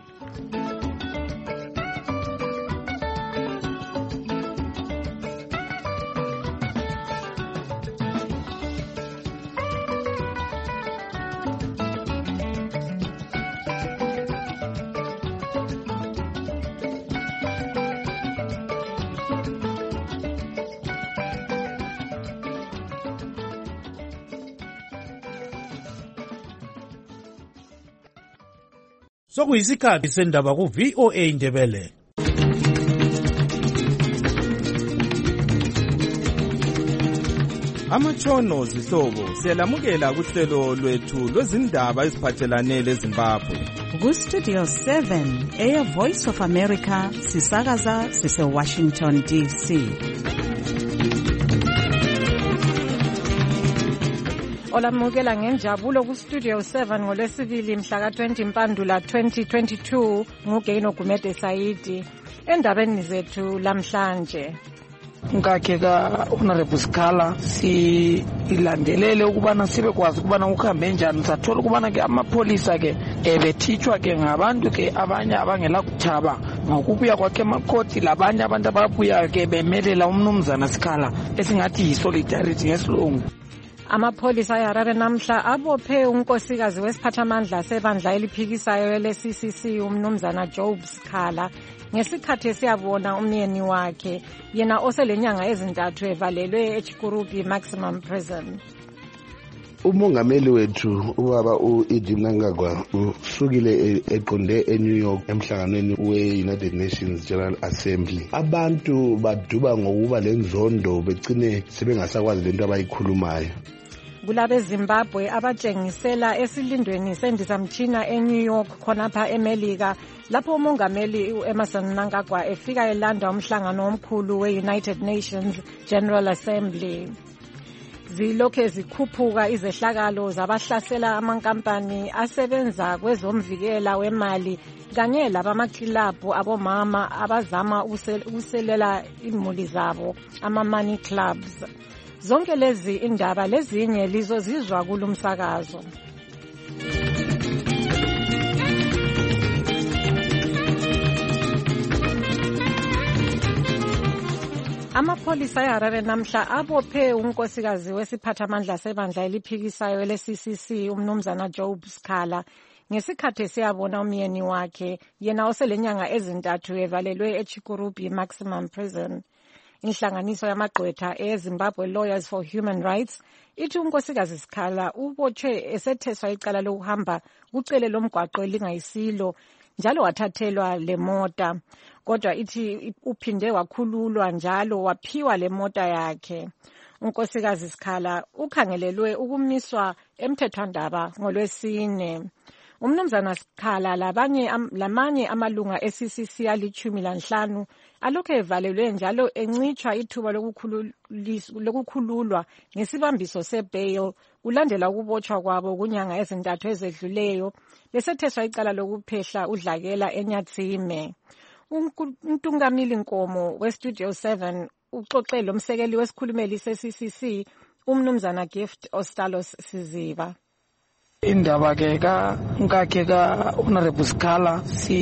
Sokuyisikhathi sendaba ku V O A Ndebele. Amatshono zihlobo siyalamukela kuhlelo lwethu lwezindaba eziphathelane leZimbabwe. Ku Studio seven, Air Voice of America, sisakaza sise Washington D C. Olamukela ngenjabulo ku Studio seven ngolwesibili mhla ka twenty Mpandula twenty twenty-two nguGaino Gumede Saidi. Endabeni zethu lamhlanje. Ngakhe ka Honorable Scala si ilandelele ukubana sibe kwazi ukubana ukuhambe njani sathola ukubana ke amapolisa ke ebethithwa ke ngabantu ke abanye abangela kuthaba ngokubuya kwakhe emakhoti labanye abantu ababuya ke bemelela umnumzana Scala esingathi yi-solidarity ngesilungu. Amapolisa eHarare namhla abophe unkosikazi wesiphathamandla sebandla eliphikisayo le-C C C umnumzana Job Scala ngesikhathi esiyabona umyeni wakhe yena oselenyanga ezintathu evalelwe eChikurupi Maximum Prison. Umongameli wethu ubaba uEdi Mnangagwa usukile eqonde eNew York emhlanganweni we-United Nations General Assembly. Abantu baduba ngokuba lenzondo begcine sebengasakwazi lento abayikhulumayo. Kulabe Zimbabwe abatshengisela esilindweni sendizamtshina eNew York khonapha eMelika lapho umongameli uEmmerson Mnangagwa efika elanda umhlangano omkhulu we-United Nations General Assembly. Zilokhe zikhuphuka izehlakalo zabahlasela amankampani asebenza kwezomvikela wemali kanye labamakilabhu abomama abazama ukuselela imuli zabo ama-money clubs. Zonke lezi indaba lezinye lizozizwa kulumsakazo. Amapolisa eHarare namhla abophe unkosikazi wesiphathamandla sebandla eliphikisayo le-C C C umnumzana Job Scala ngesikhathi siyabona umyeni wakhe yena oselenyanga ezintathu evalelwe eChikurupi Maximum Prison. Inhlanganiso yamagqwetha eZimbabwe Lawyers for Human Rights ithi unkosikazi Scala ubotshwe esetheswa icala lokuhamba kucele lomgwaqo elingayisilo njalo wathathelwa lemota. Kodwa ithi uphinde wakhululwa njalo waphiwa lemota yakhe. Unkosikazi Scala ukhangelelwe ukumiswa emthethwandaba ngolwesine. Umnumzana Scala labanye lamanye amalunga e-C C C alichumi lanhlanu alokhe evalelwe njalo encitshwa ithuba lokukhululwa ngesibambiso sebail kulandela ukubotshwa kwabo kunyanga ezintathu ezedluleyo besetheswa icala lokuphehla udlakela eNyatsime. Untungamili Nkomo weStudio seven uxoxele umsekeli wesikhulumeli se-C C C umnumzana Gift Ostalos Siziba. Indaba ke ka ngakhe ka Honorable Scala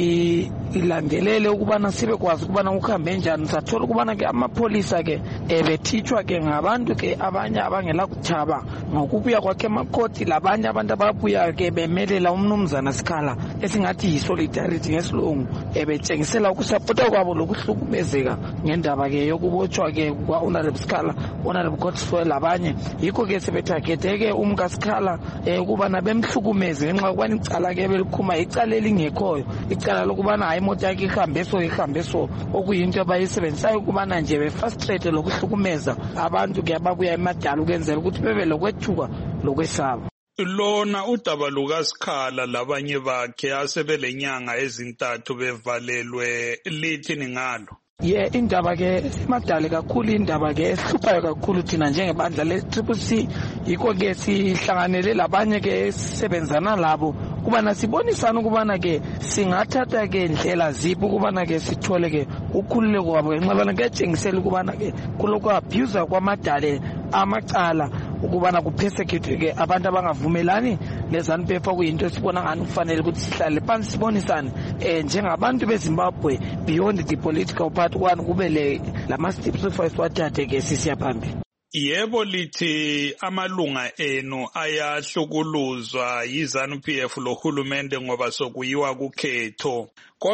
si ilandelele ukubana sibe kwazi ukubana ukuhambe njani sathola ukubana ke amapolisa ke ebethithwa ke ngabantu ke abanye abangela kuthaba ngokubuya kwakhe emakhoti labanye abantu ababuya ke bemelela umnumzana Scala esingathi yi-solidarity ngesilungu ebetshengisela ukusapota kwabo lokuhlukumezeka ngendaba ke yokubotshwa ke kwa Honorable Scala Honorable Godfrey labanye yikho ke sebethagedeke umka Scala ukubana bemhlukumeze ngenxa kwani icala ke belikhuma icala elingekhoyo icala lokubana hayi imoto yakhe ihambe so ihambe so okuyinto abayisebenzisayo ukubana nje be-frustrate lokuhlukumeza abantu ke ababuya emadala ukwenzela ukuthi bebe lokwethuka lokwesaba. Lona udaba lukaScala labanye bakhe asebelenyanga ezintathu bevalelwe lithini ngalo? Ye indaba ke madale kakhulu indaba ke ehluphayo kakhulu thina njengebandla le-Triple C yikho ke sihlanganele labanye ke sisebenzana labo kubana sibonisana ukubana ke singathatha ke indlela ziphi ukubana ke sithole ke ukhululeko kwabo ngenxa ketshengisela ukubana ke kulokhu abuse kwamadale amacala ukubana kupersecute ke abantu abangavumelani neZANU-P F kuyinto esibona ngani kufanele ukuthi sihlale phansi sibonisane eh njengabantu beZimbabwe beyond the political part kwani kube le lama steps esiwathathe ke sisiya phambili. Yebo lithi amalunga enu ayahlukuluzwa yiZANU-P F lohulumende ngoba sokuyiwa kukhetho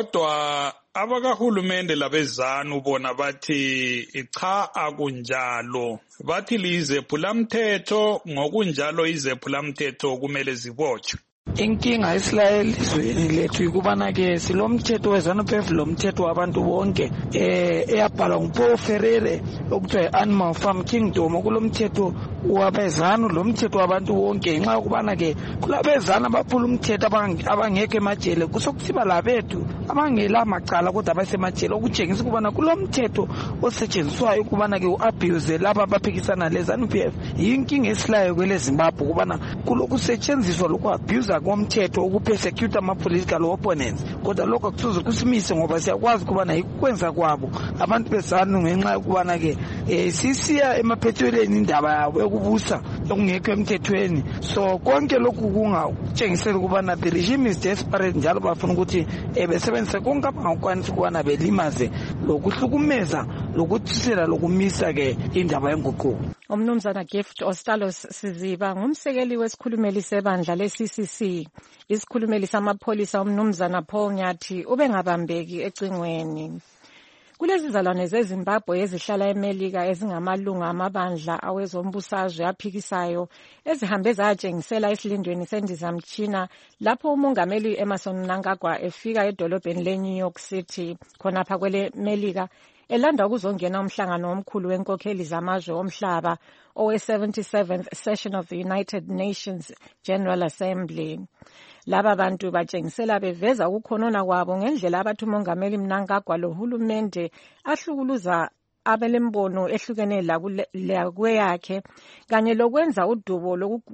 kodwa abakahulumende labezanu bona bathi cha akunjalo bathi lizephulamthetho ngokunjalo izephulamthetho kumele zibotshwe. inkinga esilayo elizweni lethu yikubana-ke silomthetho we-ZANU-P F lo mthetho wabantu bonke eh eyabhalwa nguPaul Ferreira okuthiwa yi-Animal Farm Kingdom. Kulo mthetho wabezanu lo mthetho wabantu bonke ngenxa yokubana-ke kulabezanu abaphula umthetho abangekho emajele kusokusiba labethu abangela macala kodwa abasemajele okutshengisa ukubana kulo mthetho osetshenziswayo ukubana-ke u-abuse laba abaphikisana le-ZANU-P F yinkinga esilayo kwele Zimbabwe ukubana kusetshenziswa loku-abuser komthetho ukupersecute ama-political opponents kodwa lokho akusoze kusimise ngoba siyakwazi ukubana yikwenza kwabo abantu bezanu ngenxa yokubana-ke um sisiya emaphethelweni indaba yabo yokubusa okungekho emthethweni. So konke lokhu kungatshengisela ukubana the regime is desperate njalo bafuna ukuthi um besebenzise konke abangakwanisa ukubana belimaze lokuhlukumeza lokuthisela lokumisa-ke indaba yenguquko. Umnumzana Gift Ostalos Siziba ngumsekeli wesikhulumeli sebandla le-C C C. Isikhulumeli samapholisa umnumzana Paul Nyathi ubengabambeki ecingweni. Kulezi zalwane zeZimbabwe ezihlala eMelika ezingamalunga amabandla awezombusazwe aphikisayo ezihambe zatshengisela esilindweni sendizamtshina lapho umongameli Emmerson Mnangagwa efika edolobheni le-New York City khonapha kwele Melika elanda ukuzongena umhlangano omkhulu wenkokheli zamazwe omhlaba owe-seventy-seventh session of the United Nations General Assembly. Laba bantu batshengisela beveza ukukhonona kwabo ngendlela abathi umongameli Mnangagwa lohulumende ahlukuluza abelembono ehlukene lakweyakhe kanye lokwenza udubo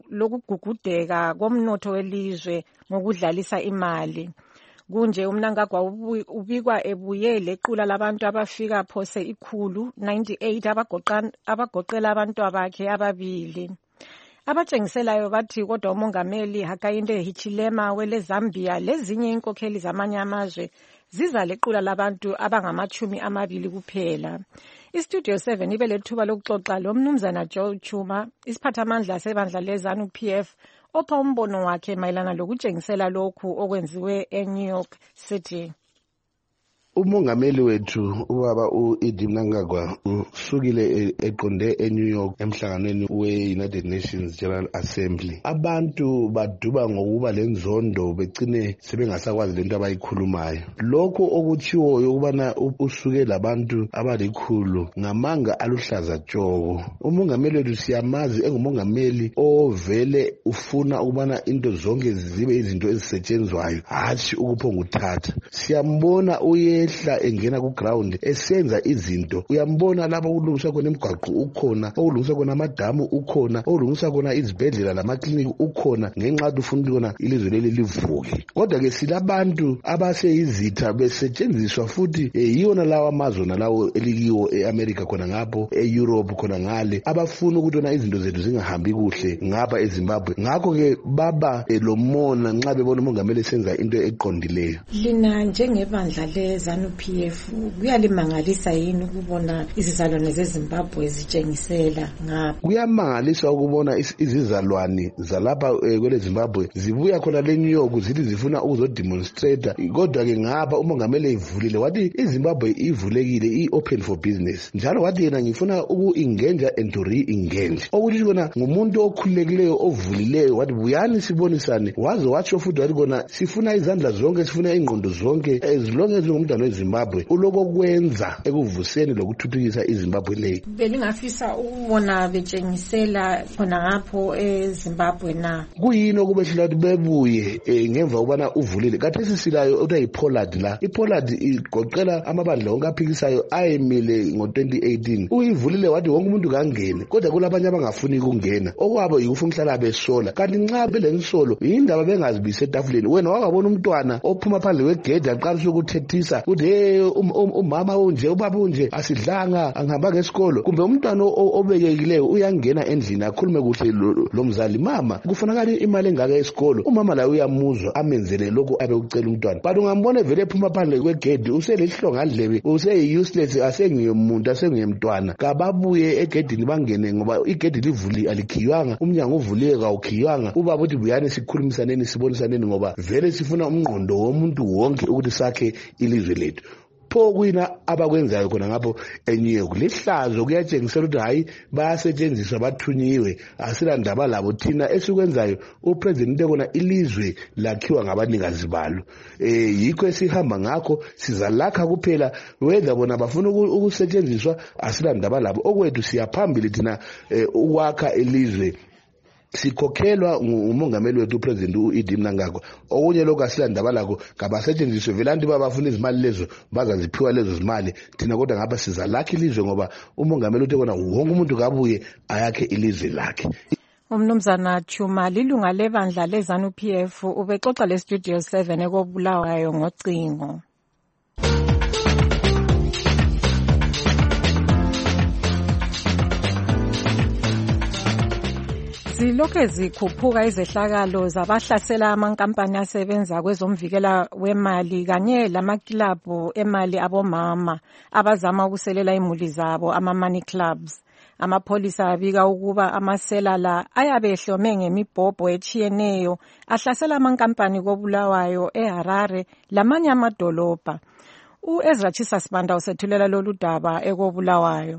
lokugugudeka komnotho welizwe ngokudlalisa imali. Kunje uMnangagwa ubikwa ebuye lequla labantu abafika phose ikhulu ninety-eight abagoqela abantu abakhe ababili. Abatshengiselayo bathi kodwa umongameli Hakainde Hichilema wele Zambia lezinye inkokheli zamanye amazwe ziza lequla labantu abangamachumi amabili kuphela. Istudio seven ibe lethuba lokuxoxa lo mnumzana Joe Chuma isiphathamandla sebandla le-ZANU-P F opha umbono wakhe mayelana lokutshengisela lokhu okwenziwe eNew York City. Umongameli wethu ubaba uEdi Mnangagwa usukile eqonde eNew York emhlanganweni we-United Nations General Assembly. Abantu baduba ngokuba lenzondo becine sebengasakwazi lento abayikhulumayo. Lokho okutshiwoyo ukubana usuke labantu abalikhulu ngamanga aluhlaza tshoko. Umongameli wethu siyamazi engumongameli ovele ufuna ukubana into zonke zibe izinto ezisetshenzwayo hatshi ukuphonga uthatha. Siyambona uye ehla engena ku ground esenza izinto. Uyambona lapho kulungiswa khona imigwaqo ukhona, okulungiswa khona amadamu ukhona, okulungiswa khona izibhedlela lamaklinika ukhona ngenxa yokuthi ufuna ukubona ilizwe leli livuke. Kodwa ke silabantu abaseyizitha besetshenziswa futhi yiyona lawa amazwe nalawo elikiwo eAmerica khona ngapho, eEurope khona ngale abafuna ukuthi wona izinto zethu zingahambi kuhle ngapha eZimbabwe. Ngakho ke baba lomona nxa bebona umongameli esenza into eqondileyo. Lina njengebandla le ZANU-P F kuyalimangalisa yini ukubona izizalwane zeZimbabwe zitshengisela ngapha? Kuyamangalisa ukubona izizalwane zalapha kwele Zimbabwe zibuya khona le-New York zithi zifuna ukuzodemonstrate. Kodwa ke ngapha umongameli evulile wathi iZimbabwe ivulekile, i-open for business. Njalo wathi yena ngifuna uku-engage and to re-engage. Okuthi kona ngumuntu okhululekileyo ovulileyo wathi buyani sibonisane. Waze watsho futhi wathi kona sifuna izandla zonke, sifuna ingqondo zonke as long as umntwana weZimbabwe uloko kwenza ekuvuseni lokuthuthukisa iZimbabwe leyo. Belingafisa ukubona betshengisela khona ngapho eZimbabwe na kuyini okubehlela ukuthi bebuye ngemva ukubana uvulile. Kathesi silayo okuthiwa yiPollard la. iPollard igoqela amabandla onke aphikisayo ayemile ngo-twenty eighteen. Uyivulile wathi wonke umuntu kangene, kodwa kulabanye abangafuni ukungena okwabo yikufuna ukuhlala besola. Kanti nxa belensolo yindaba bengazibisi etafuleni. Wena wakabona umntwana ophuma phandle kwegedi aqalisa ukuthethisa uthi hey umama unje ubaba unje asidlanga angihamba ngesikolo, kumbe umntwana obekekileyo uyangena endlini akhulume kuhle lo mzali. Mama kufunakala imali engaka esikolo, umama la uyamuzwa amenzele lokho abe ucela umntwana. But ungambona vele ephuma phandle kwegedi uselihlonga ndlebe, use-useless, asengiyomuntu asengiyemntwana. Kababuye egedini bangene ngoba igedi livuli alikhiywanga, umnyango uvuliwe kawukhiywanga. Ubaba uthi buyani sikhulumisaneni sibonisaneni ngoba vele sifuna umngqondo womuntu wonke ukuthi sakhe ilizwe lethu. pho kuyina abakwenzayo khona ngapho eNew York lihlazo kuyatshengisela ukuthi hayi bayasetshenziswa bathunyiwe asila ndaba labo thina esikwenzayo upresident ekona ilizwe lakhiwa ngabanikazi balo eh yikho esihamba ngakho sizalakha kuphela whether bona bafuna ukusetshenziswa asila ndaba labo okwethu siyaphambili thina ukwakha ilizwe sikhokhelwa ngumongameli wethu upresident uEdi Mnangagwa okunye lokho asilandaba lakho ngabasetshenziswe velanti babafuna izimali lezo bazaziphiwa lezo zimali thina kodwa ngapha sizalakha ilizwe ngoba umongameli uthi kona wonke umuntu kabuye ayakhe ilizwe lakhe. Umnumzana Chuma lilunga lebandla leZANU P F ubexoxa le Studio seven ekobulawayo ngocingo. Zilokhe zikhuphuka izehlakalo zabahlasela amankampani asebenza kwezomvikela wemali kanye lamakilabhu emali abomama abazama ukuselela imuli zabo ama-money clubs. Amapolisa abika ukuba amasela la ayabehlome ngemibhobho etshiyeneyo ahlasela amankampani kobulawayo eHarare lamanye amadolobha. U-Ezra Chisasibanda usethulela lolu daba ekobulawayo.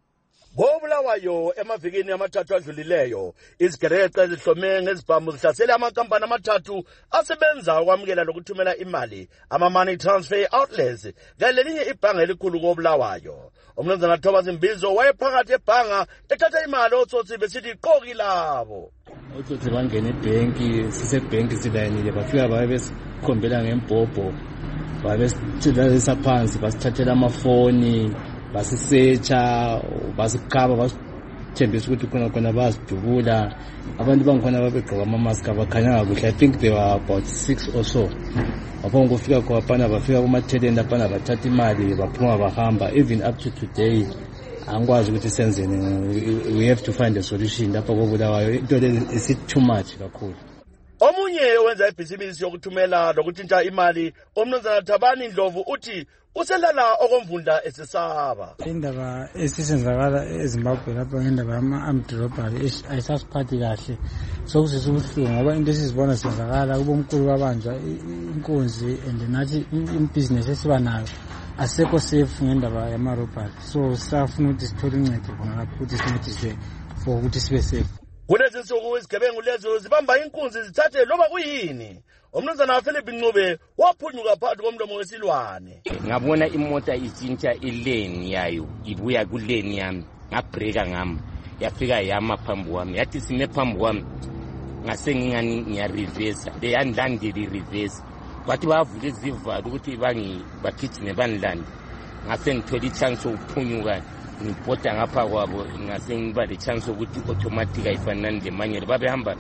Ngobulawayo emavikini amathathu adlulileyo izigereqe ezihlome ngezibhamu zihlasele amankampani amathathu asebenza ukwamukela lokuthumela imali ama-money transfer outlets ngalelinye ibhanga elikhulu kobulawayo. Umnumzana Thomas Mbizo wayephakathi ebhanga ethatha imali otsotsi besithi iqoki labo. Otsotsi bangena ebhenki sisebhenki silayinile bafika babe besikhombela ngembhobho babe besithatha phansi basithathela amafoni basisecha basikaba basithembisa ukuthi khona khona basidubula abantu bangikhona babegqoka ama-mask abakhanyanga kuhle. I think there were about six or so. Apho ngofika khona bafika kumatheleni lapha bathatha imali baphuma bahamba. Even up to today angikwazi ukuthi senzeni. We have to find a solution lapha kobulawayo into le is too much kakhulu. Omunye owenza ibhizinisi yokuthumela lokuthinta imali umnumzana Thabani Ndlovu uthi uselala okomvunda esesaba. Indaba esisenzakala eZimbabwe lapha ngendaba yama-armed robbery ayisasiphathi kahle sokusisa ubuhlungu ngoba into esizibona senzakala kubomkhulu babanjwa inkunzi and nathi ibhizinesi esiba nayo asekho safe ngendaba yama-robbery so sisafuna ukuthi sithole uncedo khona lapho ukuthi sincediswe for ukuthi sibe safe. Kulezi nsuku izigebengu lezo zibamba inkunzi zithathe loba kuyini. Umnumzana Philip Ncube waphunyuka phakathi komlomo wesilwane. Ngabona imota itshintsha ilane yayo ibuya kulane yami ngabreaka ngami yafika yama phambi kwami yathi sime phambi kwami ngase ngingani ngiya reverse le yandilandela reverse bathi bavule izivalo ukuthi bangi bagijime banilande ngase ngithola ichance ukuphunyuka ngibhoda ngapha kwabo ngase ngiba le chance ukuthi automatic ayifanani lemanyelo babehamba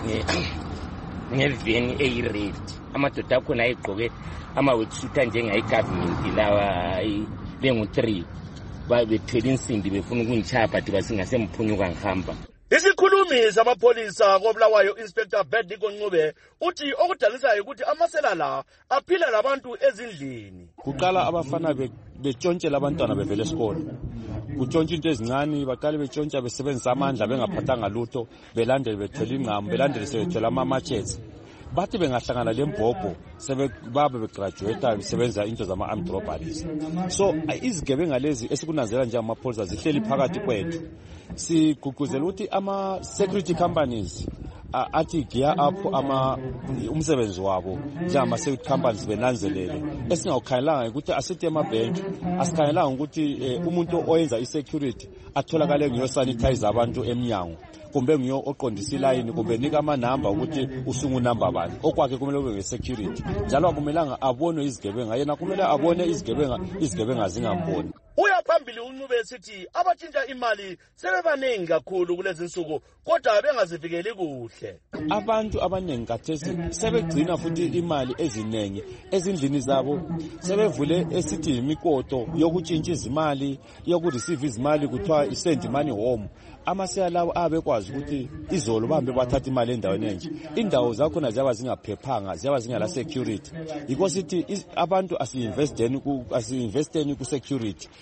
ngeveni eyi-red amadoda akhona ayegqoke ama-wetsuit anjengayi-government lawa bengu-three bethwele insimbi befuna ukungitshaya but basingasemuphunyuka ngihamba. Isikhulumi samapholisa kobulawayo Inspector Bediko Ncube uthi okudalisayo ukuthi amasela la aphila labantu ezindlini. Kuqala abafana betshontshe labantwana bevele esikole. Kutshontsha into ezincane baqale betshontsha besebenzisa amandla bengaphathanga lutho belandele bethwele ingqamu belandele sebethwele ama-matches. Bathi bengahlangana lembhobho sebebabe begraduate besebenza into zama-armed robberies. So izigebenga lezi esikunanzela nje amapholisa zihleli phakathi kwethu. Siguguzela ukuthi ama-security companies athi gear up ama umsebenzi wabo njengama-security companies benanzelele. Esingawukhangelanga ukuthi asithi emabhenki asikhangelanga ukuthi umuntu oyenza i-security atholakale ngiyosanitize abantu emnyango kumbe ngiyo oqondisa ilayini kumbe nika amanamba ukuthi usungunamba bani okwakhe kumele kube nge-security njalo akumelanga abone izigebenga yena kumele abone izigebenga izigebenga zingamboni. Uya phambili uNcube esithi abatshintsha imali sebebaningi kakhulu kulezi nsuku kodwa bengazivikeli kuhle. Abantu abaningi kathesi sebegcina futhi imali eziningi ezindlini zabo sebevule esithi imikoto yokutshintsha izimali yokureceive izimali kuthiwa i-send money home. Amasela lawo abekwazi ukuthi izolo bahambe bathatha imali endaweni enje indawo zakhona ziyaba zingaphephanga ziyaba zingala security yiko sithi abantu asi-investeni ku asi-investeni ku security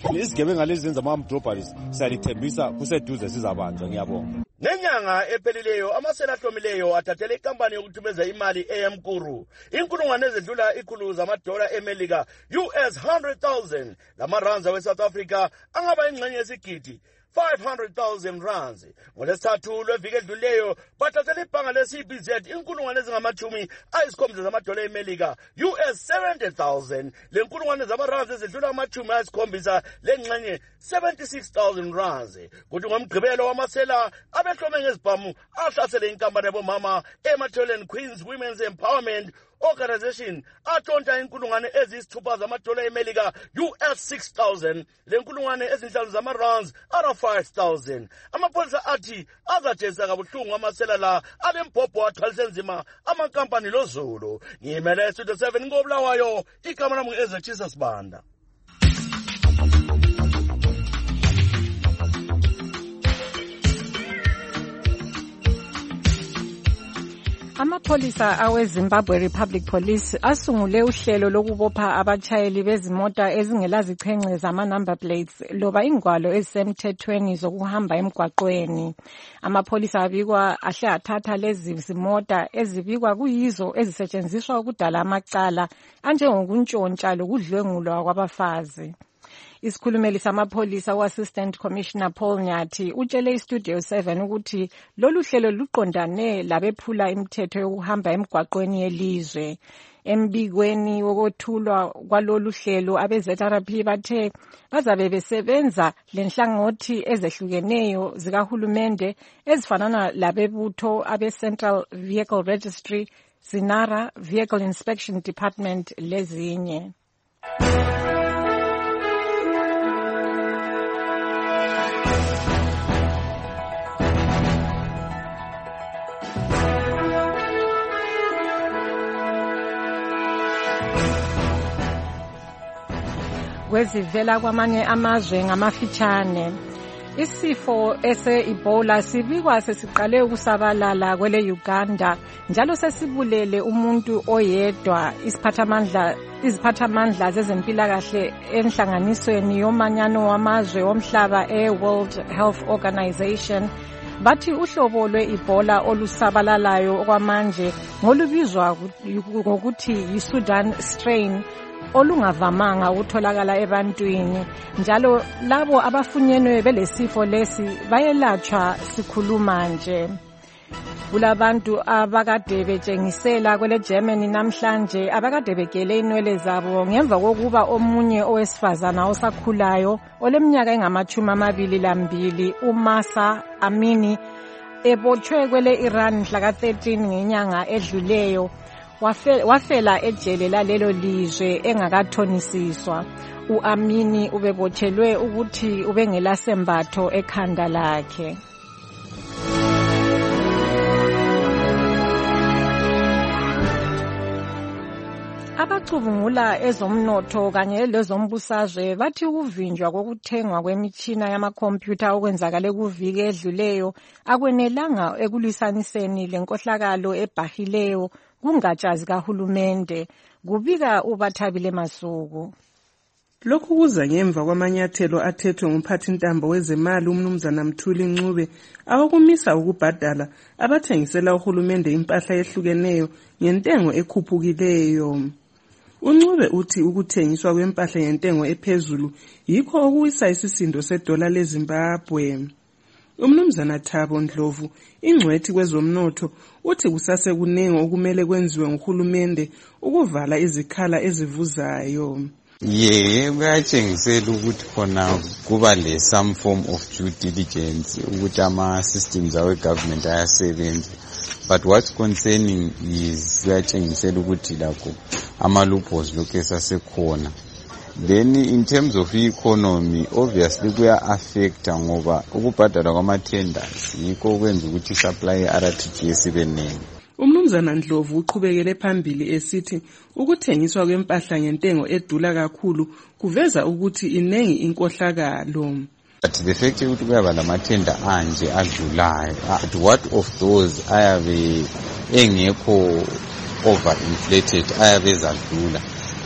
izigebenga lezi zenza ama-armed robberies siyalithembisa kuseduze sizabanjwa. Ngiyabonga. Nenyanga ephelileyo amasela ahlomileyo athathele ikampani yokuthumeza imali eyamkuru inkulungwane ezidlula ikhulu zamadola emelika U S one hundred thousand lamarands we-South Africa angaba ingxenye yesigidi five hundred thousand rands. Ngolesithathu lweviki edluleyo bathathele ibhanga le-C B Z inkulungwane ezingamachumi ayisikhombisa zamadola emelika U S seventy thousand le nkulungwane zamarands ezidlula amachumi ayisikhombisa lengxenye seventy-six thousand rands. Kuthi ngomgqibelo wamasela abehlome ngezibhamu ahlasele inkampani yabomama eMatholeni Queens Women's Empowerment Organization atshontsha inkulungwane eziyisithupha zamadola emelika U S six thousand le nkulungwane ezinhlanu zamarands ara five thousand. Amapolisa athi azajezisa kabuhlungu amasela la alembhobho athwalise nzima amankampani lozulu. Ngimele Studio seven ngobulawayo igama lami ngu-Ezechisa Sibanda. Amapholisa awe-Zimbabwe Republic Police asungule uhlelo lokubopha abatshayeli bezimota ezingelazichengce zama-number plates loba ingwalo ezisemthethweni zokuhamba emgwaqweni. Amapholisa abikwa ahle athatha lezi zimota ezibikwa kuyizo ezisetshenziswa ukudala amacala anjengokuntshontsha lokudlwengulwa kwabafazi. Isikhulumeli samapholisa u-Assistant Commissioner Paul Nyathi utshele iStudio seven ukuthi lolu hlelo luqondane labephula imithetho yokuhamba emgwaqweni yelizwe. Embikweni wokuthulwa kwalolu hlelo abe-Z R P bathe bazabe besebenza lenhlangothi ezehlukeneyo zikahulumende ezifanana labebutho abe-Central Vehicle Registry, Zinara, Vehicle Inspection Department lezinye. Kwezivela kwamanye amazwe ngamafitshane. Isifo ese-Ebola sibikwa sesiqale ukusabalala kwele Uganda njalo sesibulele umuntu oyedwa. Isiphathamandla iziphathamandla zezempilakahle enhlanganisweni yomanyano wamazwe omhlaba e-World Health Organization bathi uhlobo lwe-Ebola olusabalalayo okwamanje ngolubizwa ngokuthi yi-Sudan strain olungavamanga ukutholakala ebantwini njalo labo abafunyenwe belesifo lesi bayelatshwa sikhuluma nje. Kulabantu abakade betshengisela kwele Germany namhlanje abakade begele inwele zabo ngemva kokuba omunye owesifazana osakhulayo oleminyaka engamachumi amabili lambili uMasa Amini ebotshwe kwele Iran mhla ka thirteen ngenyanga edluleyo. Wafela ejele lalelo lizwe engakathonisiswa. U-Amini ubebotshelwe ukuthi ubengelasembatho ekhanda lakhe. Abacubungula ezomnotho kanye lezombusazwe bathi ukuvinjwa kokuthengwa kwemitshina yamakhompyutha okwenzakale kuviki edluleyo akwenelanga ekulwisaniseni lenkohlakalo ebhahileyo kungatsha zikahulumende, kubika uBathabile Masuku. Lokhu kuza ngemva kwamanyathelo athethwe ngumphathintambo wezemali uMnumzana Mthuli Ncube awokumisa ukubhadala abathengisela uhulumende impahla ehlukeneyo ngentengo ekhuphukileyo. Uncube uthi ukuthengiswa kwempahla ngentengo ephezulu yikho okuwisa isisindo sedola leZimbabwe. Umnumzana Thabo Ndlovu ingcwethi kwezomnotho uthi kusase kuningi okumele kwenziwe nguhulumende ukuvala izikhala ezivuzayo. Ye kuyatshengisela ukuthi khona kuba le some form of due diligence ukuthi ama systems awe government ayasebenza, but what's concerning is kuyatshengisela ukuthi lakho ama loopholes lokhu esasekhona. Then in terms of economy obviously kuya affect ngoba ukubhadala kwama tenders yikho kwenza ukuthi supply ye-R T G S ibe ningi. Umnumzana Ndlovu uqhubekele phambili esithi ukuthengiswa kwempahla ngentengo edula kakhulu kuveza ukuthi inengi inkohlakalo. But the fact ukuthi kuyaba lamathenda anje adlulayo, but what of those ayabe engekho over inflated ayabe ezadlula,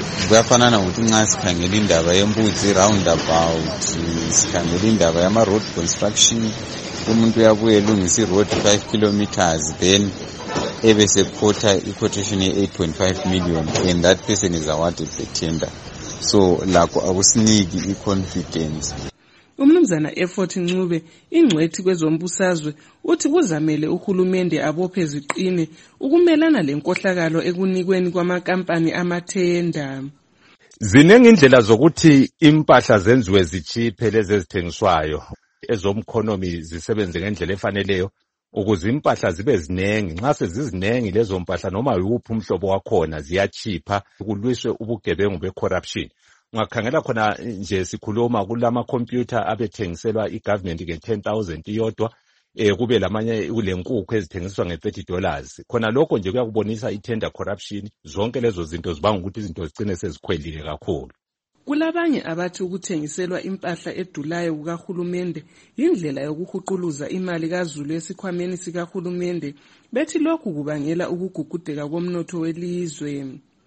kuyafanana ukuthi nxa sikhangela indaba yembudzi roundabout, sikhangela indaba yama-road construction, umuntu uyabuye elungisa i-road five kilometers then ebe sephotha i-quotation ye-eight point five million and that person is awarded the tender. So lakho akusiniki i-confidence. Umnumzana Effort Ncube, ingcwethi kwezombusazwe, uthi kuzamele uhulumende abophe ziqine ukumelana lenkohlakalo ekunikweni kwamakampani amathenda. Ziningi indlela zokuthi impahla zenziwe zichiphe lezi ezithengiswayo, ezomkhonomi zisebenze ngendlela efaneleyo ukuze impahla zibe zinengi. Nxa sezizinengi lezo mpahla noma yiwuphi umhlobo wakhona ziyachipha, kulwiswe ubugebengu be-corruption. Ungakhangela khona nje sikhuluma kulama computer abethengiselwa i-government nge-ten thousand iyodwa, eh kube lamanye kulenkukhu ezithengiswa nge-thirty dollars. Khona lokho nje kuyakubonisa i-tender corruption. Zonke lezo zinto zibanga ukuthi izinto zigcine sezikhwelile kakhulu. Kulabanye abathi ukuthengiselwa impahla edulayo kukahulumende indlela yokuhuquluza imali kaZulu esikhwameni sikahulumende, bethi lokhu kubangela ukugugudeka komnotho welizwe.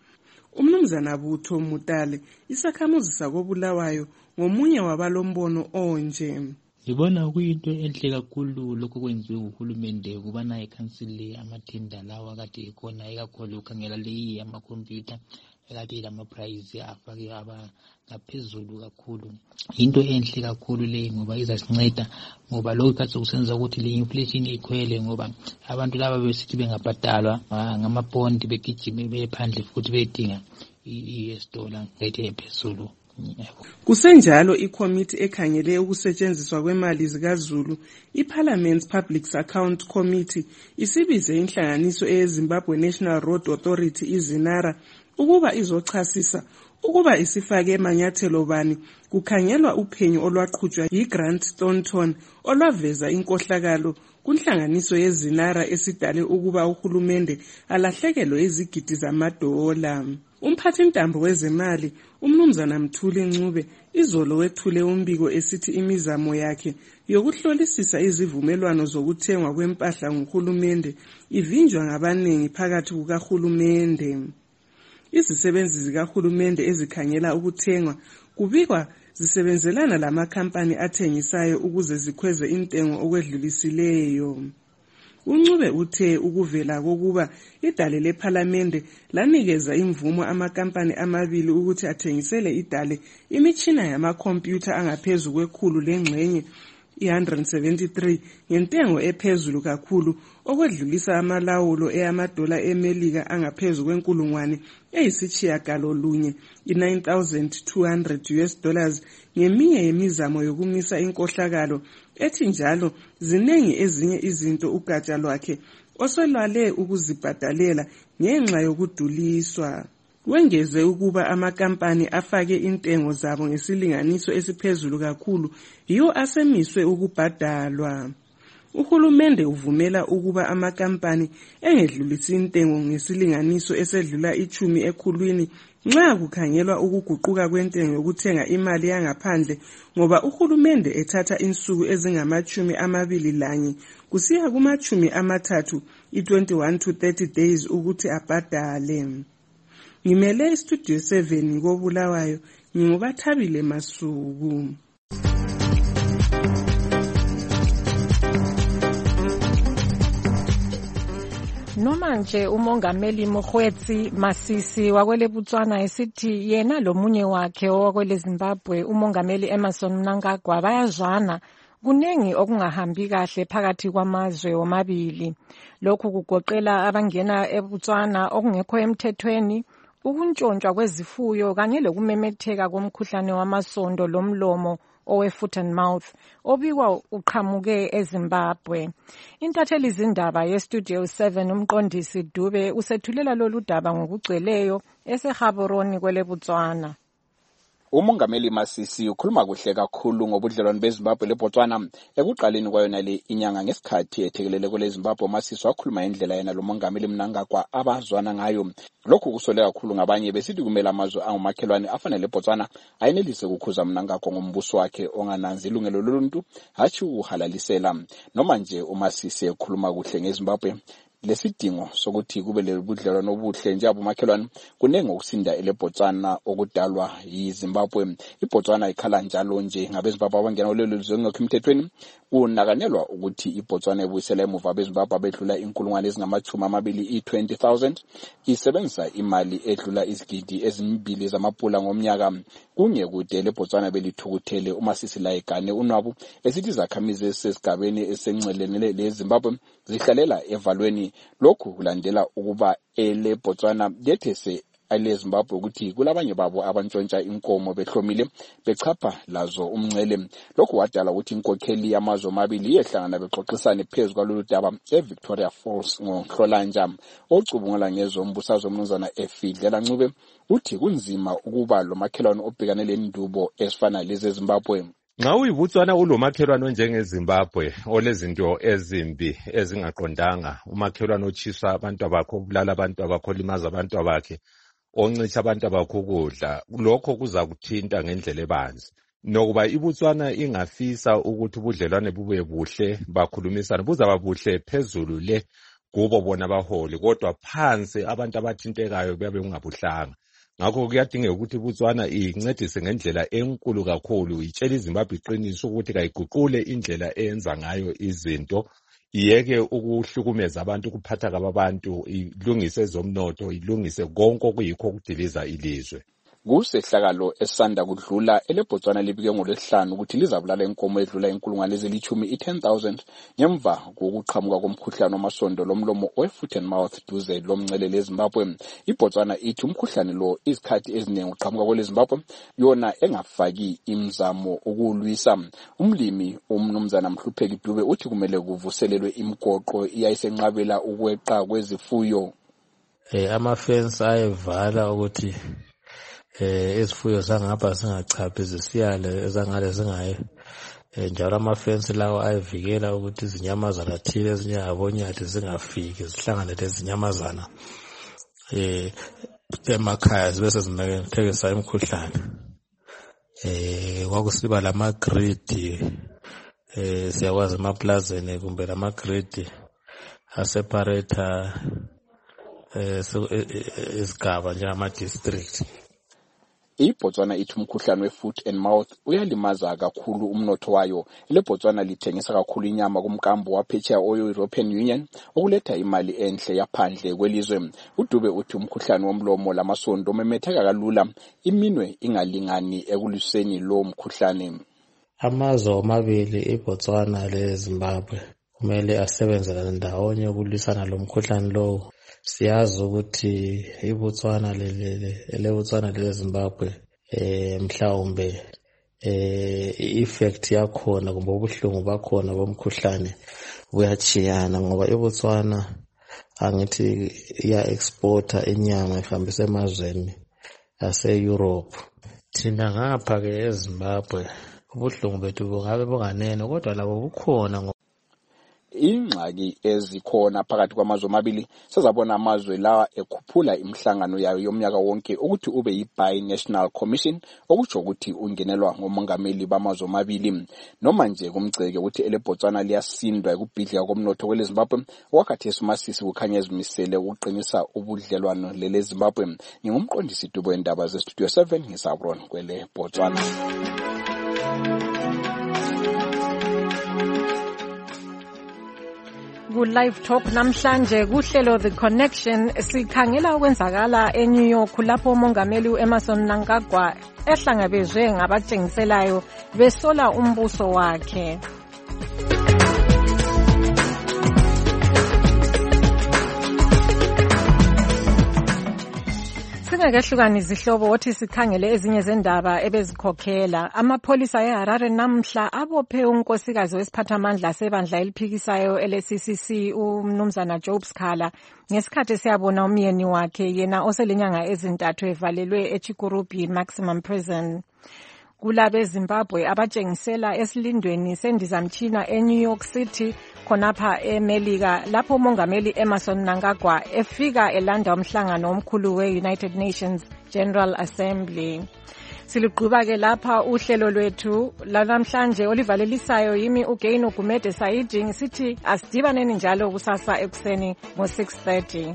Umnumzana Butho Mutale, isakhamuzi sakobulawayo, ngomunye wabalombono onje. Ngibona kuyinto enhle kakhulu lokho kwenziwe uhulumende ukubana ekhansile amathenda lawa kade ekhona, ikakhulu ukhangela leyi amakhompyutha ekade lama-price afake aba ngaphezulu kakhulu. Into enhle kakhulu leyi ngoba izasinceda, ngoba lokho kade kusenza ukuthi le inflation ikhwele, ngoba abantu laba besithi bengabhadalwa ngamabondi begijime bephandle futhi bedinga i-U S dollar rate ephezulu. Kusenjalo ikomiti ekhangele ukusetshenziswa kwemali zikaZulu, iParliament's Public Account Committee, isibize inhlanganiso eyeZimbabwe National Road Authority iZinara ukuba izochasisa ukuba isifake emanyathelo bani kukhangelwa uphenyo olwaqhutshwa yiGrant Thornton olwaveza inkohlakalo kunhlanganiso yeZinara esidale ukuba uhulumende alahlekelwe izigidi zamadola. Umphathintambo wezemali umnumzana Mthuli Ncube izolo wethule umbiko esithi imizamo yakhe yokuhlolisisa izivumelwano zokuthengwa kwempahla nguhulumende ivinjwa ngabaningi phakathi kukahulumende. Izisebenzi zikahulumende ezikhangela ukuthengwa kubikwa zisebenzelana lamakhampani athengisayo ukuze zikhweze intengo okwedlulisileyo. Uncube uthe ukuvela kokuba idale leParliament lanikeza imvumo amakampani amabili ukuthi athengisele idale imitshina yamakhompyutha angaphezulu kwekhulu lengxenye one hundred seventy-three ngentengo ephezulu kakhulu okwedlulisa amalawulo eyamadola eMelika angaphezulu kwenkulungwane eyisitshiyagalolunye i-nine thousand two hundred U S dollars ngeminye yemizamo yokumisa inkohlakalo ethi njalo zinengi ezinye izinto ugatsha lwakhe osolwale ukuzibhadalela ngenxa yokuduliswa. Wengeze ukuba amakampani afake intengo zabo ngesilinganiso esiphezulu kakhulu yiwo asemiswe ukubhadalwa. Uhulumende uvumela ukuba amakampani engedlulisi intengo ngesilinganiso esedlula ichumi ekhulwini nxa kukhangelwa ukuguquka kwentengo yokuthenga imali yangaphandle, ngoba uhulumende ethatha insuku ezingamachumi amabili lanye kusiya kumachumi amathathu i-twenty-one to thirty days ukuthi abhadale. Ngimele istudio seven kobulawayo, ngingubathabile Masuku. Noma nje umongameli Mokgweetsi Masisi wakwele Botswana esithi yena lomunye wakhe owakwele Zimbabwe umongameli Emmerson Mnangagwa bayazwana, kunengi okungahambi kahle phakathi kwamazwe omabili. Lokhu kugoqela abangena eBotswana okungekho emthethweni, ukuntshontshwa kwezifuyo kanye lokumemetheka komkhuhlane wamasondo lomlomo owe-foot and mouth obikwa uqhamuke eZimbabwe. Intatheli zindaba yeStudio seven umqondisi Dube usethulela lolu daba ngokugcweleyo eseGaborone kwele Botswana. Umongameli Masisi ukhuluma kuhle kakhulu ngobudlelwano beZimbabwe leBotswana ekuqaleni kwayona le inyanga. Ngesikhathi ethekelele kwele Zimbabwe, Masisi wakhuluma indlela yena lomongameli Mnangagwa abazwana ngayo. Lokhu kusole kakhulu ngabanye besithi kumele amazwe angumakhelwane afana leBotswana ayenelise ukukhuza Mnangagwa ngombuso wakhe ongananzi ilungelo loluntu hatshi uhalalisela. Noma nje uMasisi ekhuluma kuhle ngeZimbabwe, lesidingo sokuthi kube lebudlelwano obuhle njalo makhelwane kunenge ukusinda eleBotswana okudalwa yiZimbabwe. iBotswana ikhala njalo nje ngabeZimbabwe abangena kulelo lizwe ngekho emthethweni. Kunakanelwa ukuthi iBotswana ebuyisela emuva abeZimbabwe abedlula inkulungwane ezingamachumi amabili i-twenty thousand isebenzisa imali edlula izigidi ezimbili zamapula ngomnyaka. Kungekude leBotswana belithukuthele uMasisi Layigane uNwabu esithi izakhamizi esesigabeni esencelene leZimbabwe zihlalela evalweni. Lokhu kulandela ukuba eleBotswana lethese eleZimbabwe ukuthi kulabanye babo abantshontsha inkomo behlomile bechapha lazo umncele. Lokhu wadala ukuthi inkokheli yamazwe amabili yehlangana bexoxisana phezulu kwalolu daba eVictoria Falls ngoNhlolanja. Ocubungula ngezombusazwe umnumzana Efidlela Ncube uthi kunzima ukuba lo makhelwane obhekane lendubo esifana lezi eZimbabwe. Nxa uyiBotswana ulomakhelwane njengeZimbabwe olezinto ezimbi ezingaqondanga, umakhelwane otshisa abantu bakho, ubulala abantu bakho, limaza abantu bakhe, oncitsha abantu bakho ukudla, lokho kuza kuthinta ngendlela ebanzi. Nokuba iBotswana ingafisa ukuthi ubudlelwane bube buhle bakhulumisana, buzaba buhle phezulu le kubo bona baholi, kodwa phansi abantu abathintekayo babe ungabuhlanga. Ngakho kuyadingeka ukuthi iBotswana incedise ngendlela enkulu kakhulu, itshela iZimbabwe iqiniso ukuthi kayiguqule indlela eyenza ngayo izinto, iyeke ukuhlukumeza abantu, kuphatha kwabantu, ilungise ezomnotho, ilungise konke okuyikho ukudiliza ilizwe. Kusehlakalo esanda kudlula eleBotswana libike ngolesihlanu ukuthi lizabulala inkomo edlula inkulungwane ezilithumi i-ten thousand ngemva kokuqhamuka komkhuhlane wamasondo lomlomo we-foot and mouth duze lomncele leZimbabwe. iBotswana ithi umkhuhlane lo izikhathi eziningi uqhamuka kweleZimbabwe yona engafaki imizamo ukulwisa. Umlimi umnumzana Mhlupheki Dube uthi kumele kuvuselelwe imigoqo iyayisenqabela ukweqa kwezifuyo. Eh ama-fence ayevala ukuthi eh izifuyo zangapha singachaphi zisiyale ezangale zingaye. Eh njalo ama-fence lawo ayivikela ukuthi izinyamazana thile ezinyabonyathi zingafiki zihlangane lezinyamazana eh emakhaya zibe sezinakekisa imikhuhlane. Eh kwakusiba lama-grid eh siyakwazi emaplazeni kumbe lama-grid aseparata eh isigaba njengama-district. iBotswana ithi umkhuhlane we-foot and mouth uyalimaza kakhulu umnotho wayo. leBotswana lithengisa kakhulu inyama kumkambo waphetsheya oyo-European Union okuletha imali enhle yaphandle kwelizwe. uDube uthi umkhuhlane womlomo lamasondo umemetheka kalula, iminwe ingalingani ekulwiseni lo mkhuhlane. Amazwe amabili iBotswana leZimbabwe kumele asebenzele ndawonye ukulwisana lo mkhuhlane lowo. Siyazi ukuthi iBotswana lelele eleBotswana leZimbabwe eh mhlawumbe eh effect yakhona kumbe ubuhlungu bakhona bomkhuhlane buyachiyana, ngoba iBotswana angithi iya exporta inyama ihambisa emazweni ase-Europe. Thina ngapha ke eZimbabwe ubuhlungu bethu bungabe bunganene, kodwa labo bukhona. Ingxaki ezikhona phakathi kwamazwe amabili sezabona amazwe lawa ekhuphula imihlangano yayo yomnyaka wonke ukuthi ube yi-Bi-National Commission, okutsho ukuthi ungenelwa ngomongameli bamazwe amabili. Noma nje kumceke ukuthi eleBotswana liyasindwa ekubhidlika komnotho kweleZimbabwe, wakhathesi uMasisi kukhanya ezimisele ukuqinisa ubudlelwano leleZimbabwe. Ngingumqondisi Dubo wendaba zeStudio seven ngisabron kweleBotswana. Ku-Live Talk namhlanje kuhlelo The Connection sikhangela ukwenzakala eNew York lapho umongameli uEmmerson Mnangagwa ehlangabezwe ngabatshengiselayo besola umbuso wakhe. Singakehlukani izihlobo othi sikhangele ezinye zendaba ebezikhokhela. Amapholisa eHarare namhla abophe unkosikazi wesiphathamandla sebandla eliphikisayo ele-C C C umnumzana Job Sikhala ngesikhathi siyabona umyeni wakhe yena oselenyanga ezintathu evalelwe eChikurubi Maximum Prison. Kulabe Zimbabwe abatshengisela esilindweni sendizamtshina eNew York City khonapha eMelika lapho umongameli Emmerson Mnangagwa efika elanda umhlangano omkhulu we-United Nations General Assembly. Siluqhuba-ke lapha uhlelo lwethu lanamhlanje olivalelisayo yimi uGain Ugumede Saidi ngisithi asidibaneni njalo kusasa ekuseni ngo six thirty.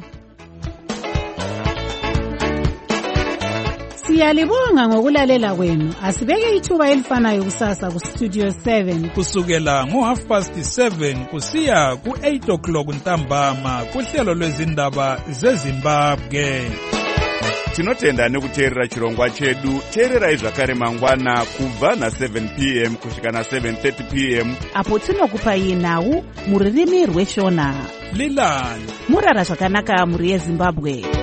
Siyalibonga ngokulalela kwenu. Asibeke ithuba elifanayo kusasa ku Studio seven kusukela ngo half past seven kusiya ku eight o'clock ntambama kuhlelo lwezindaba zeZimbabwe. Tinotenda nekuteerera chirongwa chedu. Teererai zvakare mangwana kubva na seven p m kusvika na seven thirty p m apo tinokupai nhau muririmi rweshona. Lilani murara zvakanaka muri yeZimbabwe.